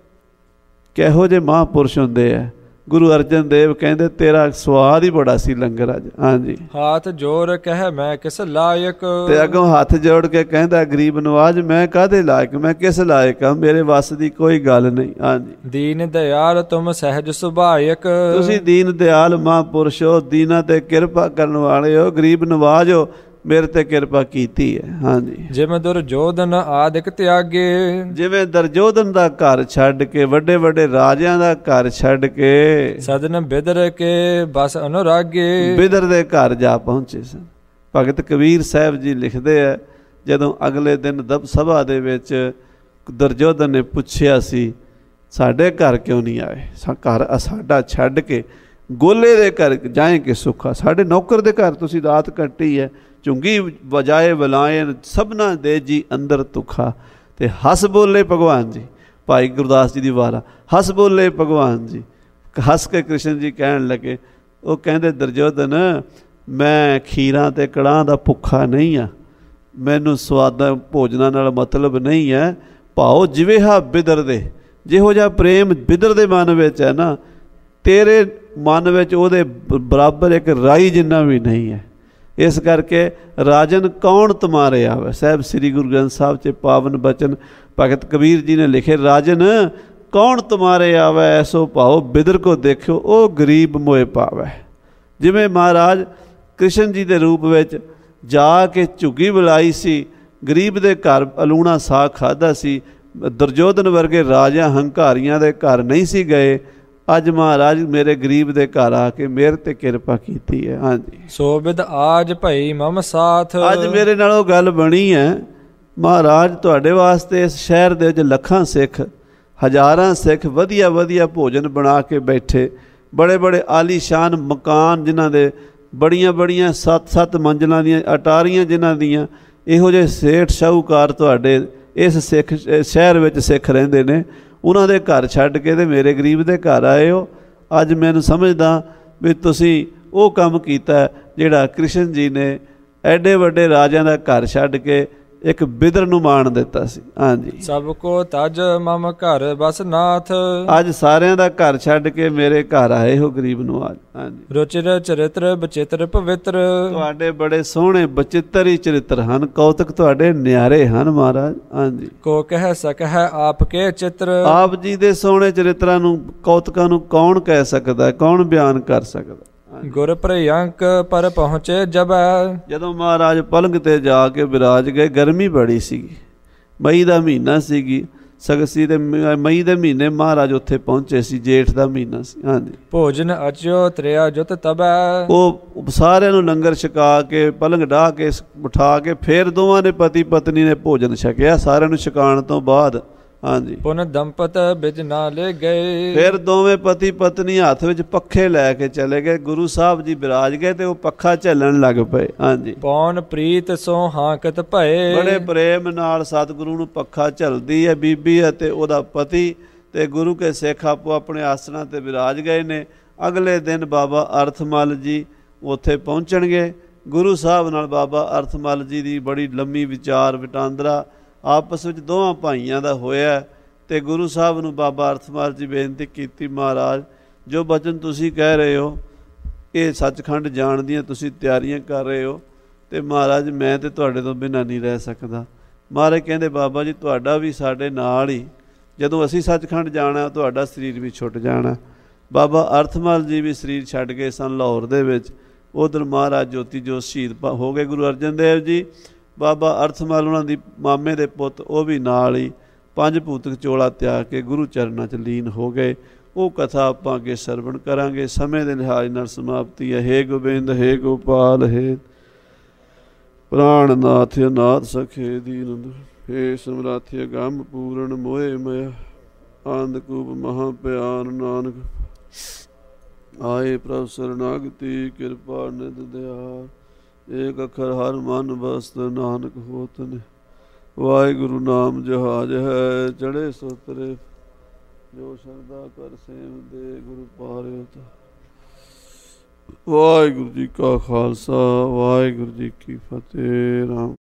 S2: ਕਿਹੋ ਜਿਹੇ ਮਹਾਂਪੁਰਸ਼ ਹੁੰਦੇ ਆ। ਗੁਰੂ ਅਰਜਨ ਦੇਵ ਕਹਿੰਦੇ ਤੇਰਾ ਸਵਾਦ ਹੀ ਬੜਾ ਸੀ ਲੰਗਰ ਅੱਜ। ਹਾਂਜੀ,
S1: ਹਾਥ ਜੋੜ ਕਹਿ ਮੈਂ ਕਿਸ ਲਾਇਕ,
S2: ਤੇ ਅੱਗੋਂ ਹੱਥ ਜੋੜ ਕੇ ਕਹਿੰਦਾ ਗਰੀਬ ਨਵਾਜ ਮੈਂ ਕਾਹਦੇ ਲਾਇਕ, ਮੈਂ ਕਿਸ ਲਾਇਕ ਹਾਂ, ਮੇਰੇ ਵੱਸ ਦੀ ਕੋਈ ਗੱਲ ਨਹੀਂ। ਹਾਂਜੀ,
S1: ਦੀਨ ਦਿਆਲ ਤੁਮ ਸਹਿਜ ਸੁਭਾਇਕ,
S2: ਤੁਸੀਂ ਦੀਨ ਦਿਆਲ ਮਹਾਂਪੁਰਸ਼ ਹੋ, ਦੀਨਾਂ ਤੇ ਕਿਰਪਾ ਕਰਨ ਵਾਲੇ ਹੋ, ਗਰੀਬ ਨਵਾਜ ਹੋ, ਮੇਰੇ ਤੇ ਕਿਰਪਾ ਕੀਤੀ ਹੈ। ਹਾਂਜੀ,
S1: ਜਿਵੇਂ ਦੁਰਜੋਧਨ ਆਦਿਕ ਤਿਆਗੇ,
S2: ਜਿਵੇਂ ਦੁਰਜੋਧਨ ਦਾ ਘਰ ਛੱਡ ਕੇ, ਵੱਡੇ ਵੱਡੇ ਰਾਜਿਆਂ ਦਾ ਘਰ ਛੱਡ ਕੇ,
S1: ਸਦਨ ਬਿਦਰ ਕੇ ਬਸ ਅਨੁਰਾਗੇ,
S2: ਬਿਦਰ ਦੇ ਘਰ ਜਾ ਪਹੁੰਚੇ ਸਨ। ਭਗਤ ਕਬੀਰ ਸਾਹਿਬ ਜੀ ਲਿਖਦੇ ਆ, ਜਦੋਂ ਅਗਲੇ ਦਿਨ ਦਬ ਸਭਾ ਦੇ ਵਿੱਚ ਦੁਰਜੋਧਨ ਨੇ ਪੁੱਛਿਆ ਸੀ ਸਾਡੇ ਘਰ ਕਿਉਂ ਨਹੀਂ ਆਏ, ਘਰ ਸਾਡਾ ਛੱਡ ਕੇ ਗੋਲੇ ਦੇ ਘਰ ਜਾਏ ਕਿ ਸੁੱਖਾ, ਸਾਡੇ ਨੌਕਰ ਦੇ ਘਰ ਤੁਸੀਂ ਰਾਤ ਕੱਟੀ ਹੈ। ਚੁੰਗੀ ਵਜਾਏ ਬੁਲਾਏ ਸਭਨਾ ਦੇ ਜੀ ਅੰਦਰ ਤੁਖਾ, ਅਤੇ ਹੱਸ ਬੋਲੇ ਭਗਵਾਨ ਜੀ। ਭਾਈ ਗੁਰਦਾਸ ਜੀ ਦੀ ਵਾਰਾ, ਹੱਸ ਬੋਲੇ ਭਗਵਾਨ ਜੀ। ਹੱਸ ਕੇ ਕ੍ਰਿਸ਼ਨ ਜੀ ਕਹਿਣ ਲੱਗੇ, ਉਹ ਕਹਿੰਦੇ ਦੁਰਜੋਧਨ ਮੈਂ ਖੀਰਾਂ ਅਤੇ ਕੜਾਹ ਦਾ ਭੁੱਖਾ ਨਹੀਂ ਹਾਂ, ਮੈਨੂੰ ਸਵਾਦਾਂ ਭੋਜਨਾਂ ਨਾਲ ਮਤਲਬ ਨਹੀਂ ਹੈ। ਭਾਉ ਜਿਵੇਹਾ ਬਿਦਰ ਦੇ, ਜਿਹੋ ਜਿਹਾ ਪ੍ਰੇਮ ਬਿਦਰ ਦੇ ਮਨ ਵਿੱਚ ਹੈ ਨਾ, ਤੇਰੇ ਮਨ ਵਿੱਚ ਉਹਦੇ ਬਰਾਬਰ ਇੱਕ ਰਾਈ ਜਿੰਨਾ ਵੀ ਨਹੀਂ ਹੈ। ਇਸ ਕਰਕੇ ਰਾਜਨ ਕੌਣ ਤੁਮਾਰੇ ਆਵੇ। ਸਾਹਿਬ ਸ੍ਰੀ ਗੁਰੂ ਗ੍ਰੰਥ ਸਾਹਿਬ 'ਚ ਪਾਵਨ ਬਚਨ ਭਗਤ ਕਬੀਰ ਜੀ ਨੇ ਲਿਖੇ, ਰਾਜਨ ਕੌਣ ਤੁਮਾਰੇ ਆਵੇ, ਐਸੋ ਭਾਓ ਬਿਦਰ ਕੋ ਦੇਖਿਓ, ਉਹ ਗਰੀਬ ਮੋਏ ਪਾਵੇ। ਜਿਵੇਂ ਮਹਾਰਾਜ ਕ੍ਰਿਸ਼ਨ ਜੀ ਦੇ ਰੂਪ ਵਿੱਚ ਜਾ ਕੇ ਝੁੱਗੀ ਬੁਲਾਈ ਸੀ, ਗਰੀਬ ਦੇ ਘਰ ਅਲੂਣਾ ਸਾਗ ਖਾਧਾ ਸੀ, ਦੁਰਜੋਧਨ ਵਰਗੇ ਰਾਜਿਆਂ ਹੰਕਾਰੀਆਂ ਦੇ ਘਰ ਨਹੀਂ ਸੀ ਗਏ। ਅੱਜ ਮਹਾਰਾਜ ਮੇਰੇ ਗਰੀਬ ਦੇ ਘਰ ਆ ਕੇ ਮੇਰੇ ਤੇ ਕਿਰਪਾ ਕੀਤੀ ਹੈ। ਹਾਂਜੀ,
S1: ਸੋ ਬਿਦ ਆਜ ਭਈ ਮਮ ਸਾਥ,
S2: ਅੱਜ ਮੇਰੇ ਨਾਲ ਉਹ ਗੱਲ ਬਣੀ ਹੈ। ਮਹਾਰਾਜ ਤੁਹਾਡੇ ਵਾਸਤੇ ਇਸ ਸ਼ਹਿਰ ਦੇ ਵਿੱਚ ਲੱਖਾਂ ਸਿੱਖ, ਹਜ਼ਾਰਾਂ ਸਿੱਖ ਵਧੀਆ ਵਧੀਆ ਭੋਜਨ ਬਣਾ ਕੇ ਬੈਠੇ, ਬੜੇ ਬੜੇ ਆਲੀਸ਼ਾਨ ਮਕਾਨ ਜਿਨ੍ਹਾਂ ਦੇ ਬੜੀਆਂ ਬੜੀਆਂ ਸੱਤ ਸੱਤ ਮੰਜ਼ਲਾਂ ਦੀਆਂ ਅਟਾਰੀਆਂ ਜਿਨ੍ਹਾਂ ਦੀਆਂ, ਇਹੋ ਜਿਹੇ ਸੇਠ ਸ਼ਾਹੂਕਾਰ ਤੁਹਾਡੇ ਇਸ ਸਿੱਖ ਸ਼ਹਿਰ ਵਿੱਚ ਸਿੱਖ ਰਹਿੰਦੇ ਨੇ, ਉਹਨਾਂ ਦੇ ਘਰ ਛੱਡ ਕੇ ਤੇ ਮੇਰੇ ਗਰੀਬ ਦੇ ਘਰ ਆਏ ਹੋ। ਅੱਜ ਮੈਨੂੰ ਸਮਝਦਾ ਵੀ ਤੁਸੀਂ ਉਹ ਕੰਮ ਕੀਤਾ ਜਿਹੜਾ ਕ੍ਰਿਸ਼ਨ ਜੀ ਨੇ ਐਡੇ ਵੱਡੇ ਰਾਜਿਆਂ ਦਾ ਘਰ ਛੱਡ ਕੇ ਇੱਕ ਬਿਦਰ ਨੂੰ ਮਾਣ ਦਿੱਤਾ ਸੀ। ਹਾਂਜੀ,
S1: ਸਭ ਕੋ ਤਜ ਮਮ ਘਰ ਬਸ ਨਾਥ,
S2: ਅੱਜ ਸਾਰਿਆਂ ਦਾ ਘਰ ਛੱਡ ਕੇ ਮੇਰੇ ਘਰ ਆਏ ਹੋ ਗਰੀਬ ਨੂੰ। ਅੱਜ ਹਾਂਜੀ,
S1: ਰੁਚਿਰ ਚਰਿਤਰ ਬਚਿੱਤਰ ਪਵਿੱਤਰ,
S2: ਤੁਹਾਡੇ ਬੜੇ ਸੋਹਣੇ ਬਚਿੱਤਰ ਹੀ ਚਰਿੱਤਰ ਹਨ, ਕੌਤਕ ਤੁਹਾਡੇ ਨਿਆਰੇ ਹਨ ਮਹਾਰਾਜ। ਹਾਂਜੀ,
S1: ਕੋ ਕਹਿ ਸਕੈ ਆਪ ਕੇ ਚਿੱਤਰ,
S2: ਆਪ ਜੀ ਦੇ ਸੋਹਣੇ ਚਰਿੱਤਰਾਂ ਨੂੰ, ਕੌਤਕਾਂ ਨੂੰ ਕੌਣ ਕਹਿ ਸਕਦਾ, ਕੌਣ ਬਿਆਨ ਕਰ ਸਕਦਾ।
S1: ਗੁਰ ਪ੍ਰਿਯੰਕ ਪਰ ਪਹੁੰਚੇ ਜਬੈ,
S2: ਜਦੋਂ ਮਹਾਰਾਜ ਪਲੰਗ ਤੇ ਜਾ ਕੇ ਵਿਰਾਜ ਗਏ, ਗਰਮੀ ਬੜੀ ਸੀਗੀ, ਮਈ ਦਾ ਮਹੀਨਾ ਸੀਗੀ, ਸਗਸੀ ਦੇ ਮਈ ਦੇ ਮਹੀਨੇ ਮਹਾਰਾਜ ਉੱਥੇ ਪਹੁੰਚੇ ਸੀ, ਜੇਠ ਦਾ ਮਹੀਨਾ ਸੀ। ਹਾਂਜੀ,
S1: ਭੋਜਨ ਅਚਿਓ ਤ੍ਰਿਆ ਜੁਤ ਤਬੈ,
S2: ਉਹ ਸਾਰਿਆਂ ਨੂੰ ਲੰਗਰ ਛਕਾ ਕੇ ਪਲੰਗ ਢਾਹ ਕੇ ਬਿਠਾ ਕੇ ਫਿਰ ਦੋਵਾਂ ਨੇ ਪਤੀ ਪਤਨੀ ਨੇ ਭੋਜਨ ਛਕਿਆ ਸਾਰਿਆਂ ਨੂੰ ਛਕਾਉਣ ਤੋਂ ਬਾਅਦ। ਹਾਂਜੀ,
S1: ਪੁਨ ਦੰਪਤ ਬਿਜ ਨਾ ਲੈ ਗਏ,
S2: ਫਿਰ ਦੋਵੇਂ ਪਤੀ ਪਤਨੀ ਹੱਥ ਵਿੱਚ ਪੱਖੇ ਲੈ ਕੇ ਚਲੇ ਗਏ। ਗੁਰੂ ਸਾਹਿਬ ਜੀ ਬਿਰਾਜ ਗਏ ਤੇ ਉਹ ਪੱਖਾ ਝੱਲਣ ਲੱਗ ਪਏ। ਹਾਂਜੀ,
S1: ਪੌਣ ਪ੍ਰੀਤ ਸੋ ਹਾਂਕਤ ਭਏ,
S2: ਬੜੇ ਪ੍ਰੇਮ ਨਾਲ ਸਤਿਗੁਰੂ ਨੂੰ ਪੱਖਾ ਝੱਲਦੀ ਹੈ ਬੀਬੀ ਅਤੇ ਉਹਦਾ ਪਤੀ, ਤੇ ਗੁਰੂ ਕੇ ਸਿੱਖ ਆਪੋ ਆਪਣੇ ਆਸਣਾਂ ਤੇ ਬਿਰਾਜ ਗਏ ਨੇ। ਅਗਲੇ ਦਿਨ ਬਾਬਾ ਅਰਥਮਲ ਜੀ ਉੱਥੇ ਪਹੁੰਚਣਗੇ। ਗੁਰੂ ਸਾਹਿਬ ਨਾਲ ਬਾਬਾ ਅਰਥਮਲ ਜੀ ਦੀ ਬੜੀ ਲੰਮੀ ਵਿਚਾਰ ਵਟਾਂਦਰਾ ਆਪਸ ਵਿੱਚ ਦੋਵਾਂ ਭਾਈਆਂ ਦਾ ਹੋਇਆ, ਅਤੇ ਗੁਰੂ ਸਾਹਿਬ ਨੂੰ ਬਾਬਾ ਅਰਥਮਲ ਜੀ ਬੇਨਤੀ ਕੀਤੀ, ਮਹਾਰਾਜ ਜੋ ਬਚਨ ਤੁਸੀਂ ਕਹਿ ਰਹੇ ਹੋ, ਇਹ ਸੱਚਖੰਡ ਜਾਣ ਦੀਆਂ ਤੁਸੀਂ ਤਿਆਰੀਆਂ ਕਰ ਰਹੇ ਹੋ, ਅਤੇ ਮਹਾਰਾਜ ਮੈਂ ਤਾਂ ਤੁਹਾਡੇ ਤੋਂ ਬਿਨਾਂ ਨਹੀਂ ਰਹਿ ਸਕਦਾ। ਮਹਾਰਾਜ ਕਹਿੰਦੇ ਬਾਬਾ ਜੀ ਤੁਹਾਡਾ ਵੀ ਸਾਡੇ ਨਾਲ ਹੀ, ਜਦੋਂ ਅਸੀਂ ਸੱਚਖੰਡ ਜਾਣਾ ਤੁਹਾਡਾ ਸਰੀਰ ਵੀ ਛੁੱਟ ਜਾਣਾ। ਬਾਬਾ ਅਰਥਮਲ ਜੀ ਵੀ ਸਰੀਰ ਛੱਡ ਗਏ ਸਨ ਲਾਹੌਰ ਦੇ ਵਿੱਚ। ਉਧਰ ਮਹਾਰਾਜ ਜੋਤੀ ਜੋਤ ਸ਼ਹੀਦ ਹੋ ਗਏ ਗੁਰੂ ਅਰਜਨ ਦੇਵ ਜੀ। ਬਾਬਾ ਅਰਥਮਲ ਉਹਨਾਂ ਦੀ ਮਾਮੇ ਦੇ ਪੁੱਤ, ਉਹ ਵੀ ਨਾਲ ਹੀ ਪੰਜ ਭੂਤਕ ਚੋਲਾ ਤਿਆਗ ਕੇ ਗੁਰੂ ਚਰਨਾਂ 'ਚ ਲੀਨ ਹੋ ਗਏ। ਉਹ ਕਥਾ ਆਪਾਂ ਅੱਗੇ ਸਰਵਣ ਕਰਾਂਗੇ। ਸਮੇਂ ਦੇ ਲਿਹਾਜ਼ ਨਾਲ ਸਮਾਪਤੀ ਹੈ। ਹੇ ਗੋਬਿੰਦ, ਹੇ ਗੋਪਾਲ, ਹੇ ਪ੍ਰਾਣਨਾਥ, ਨਾਥ ਸਖੇ ਦੀਨ, ਹੇ ਸਮਰਾਥਿ ਗੰਮ ਪੂਰਨ ਮੋਏ ਮਇਆ, ਆਂਧਕੂਪ ਮਹਾ ਪਿਆਨ ਨਾਨਕ ਆਏ ਪ੍ਰਭ ਸਰਨਾਗਤੀ, ਕਿਰਪਾ ਨਿਧ ਦਿਆਲ। ਏਕ ਅੱਖਰ ਹਰ ਮਨ ਬਸਤ ਨਾਨਕ ਹੋਤ ਨੇ। ਵਾਹਿਗੁਰੂ ਨਾਮ ਜਹਾਜ ਹੈ ਚੜੇ ਸੋਤਰੇ, ਜੋ ਸ਼ਰਧਾ ਕਰ ਸੇਵ ਦੇ ਗੁਰੂ ਪਾਰਿਓ ਤਾ। ਵਾਹਿਗੁਰੂ ਜੀ ਕਾ ਖਾਲਸਾ ਵਾਹਿਗੁਰੂ ਜੀ ਕੀ ਫਤਿਹ। ਰਾਮ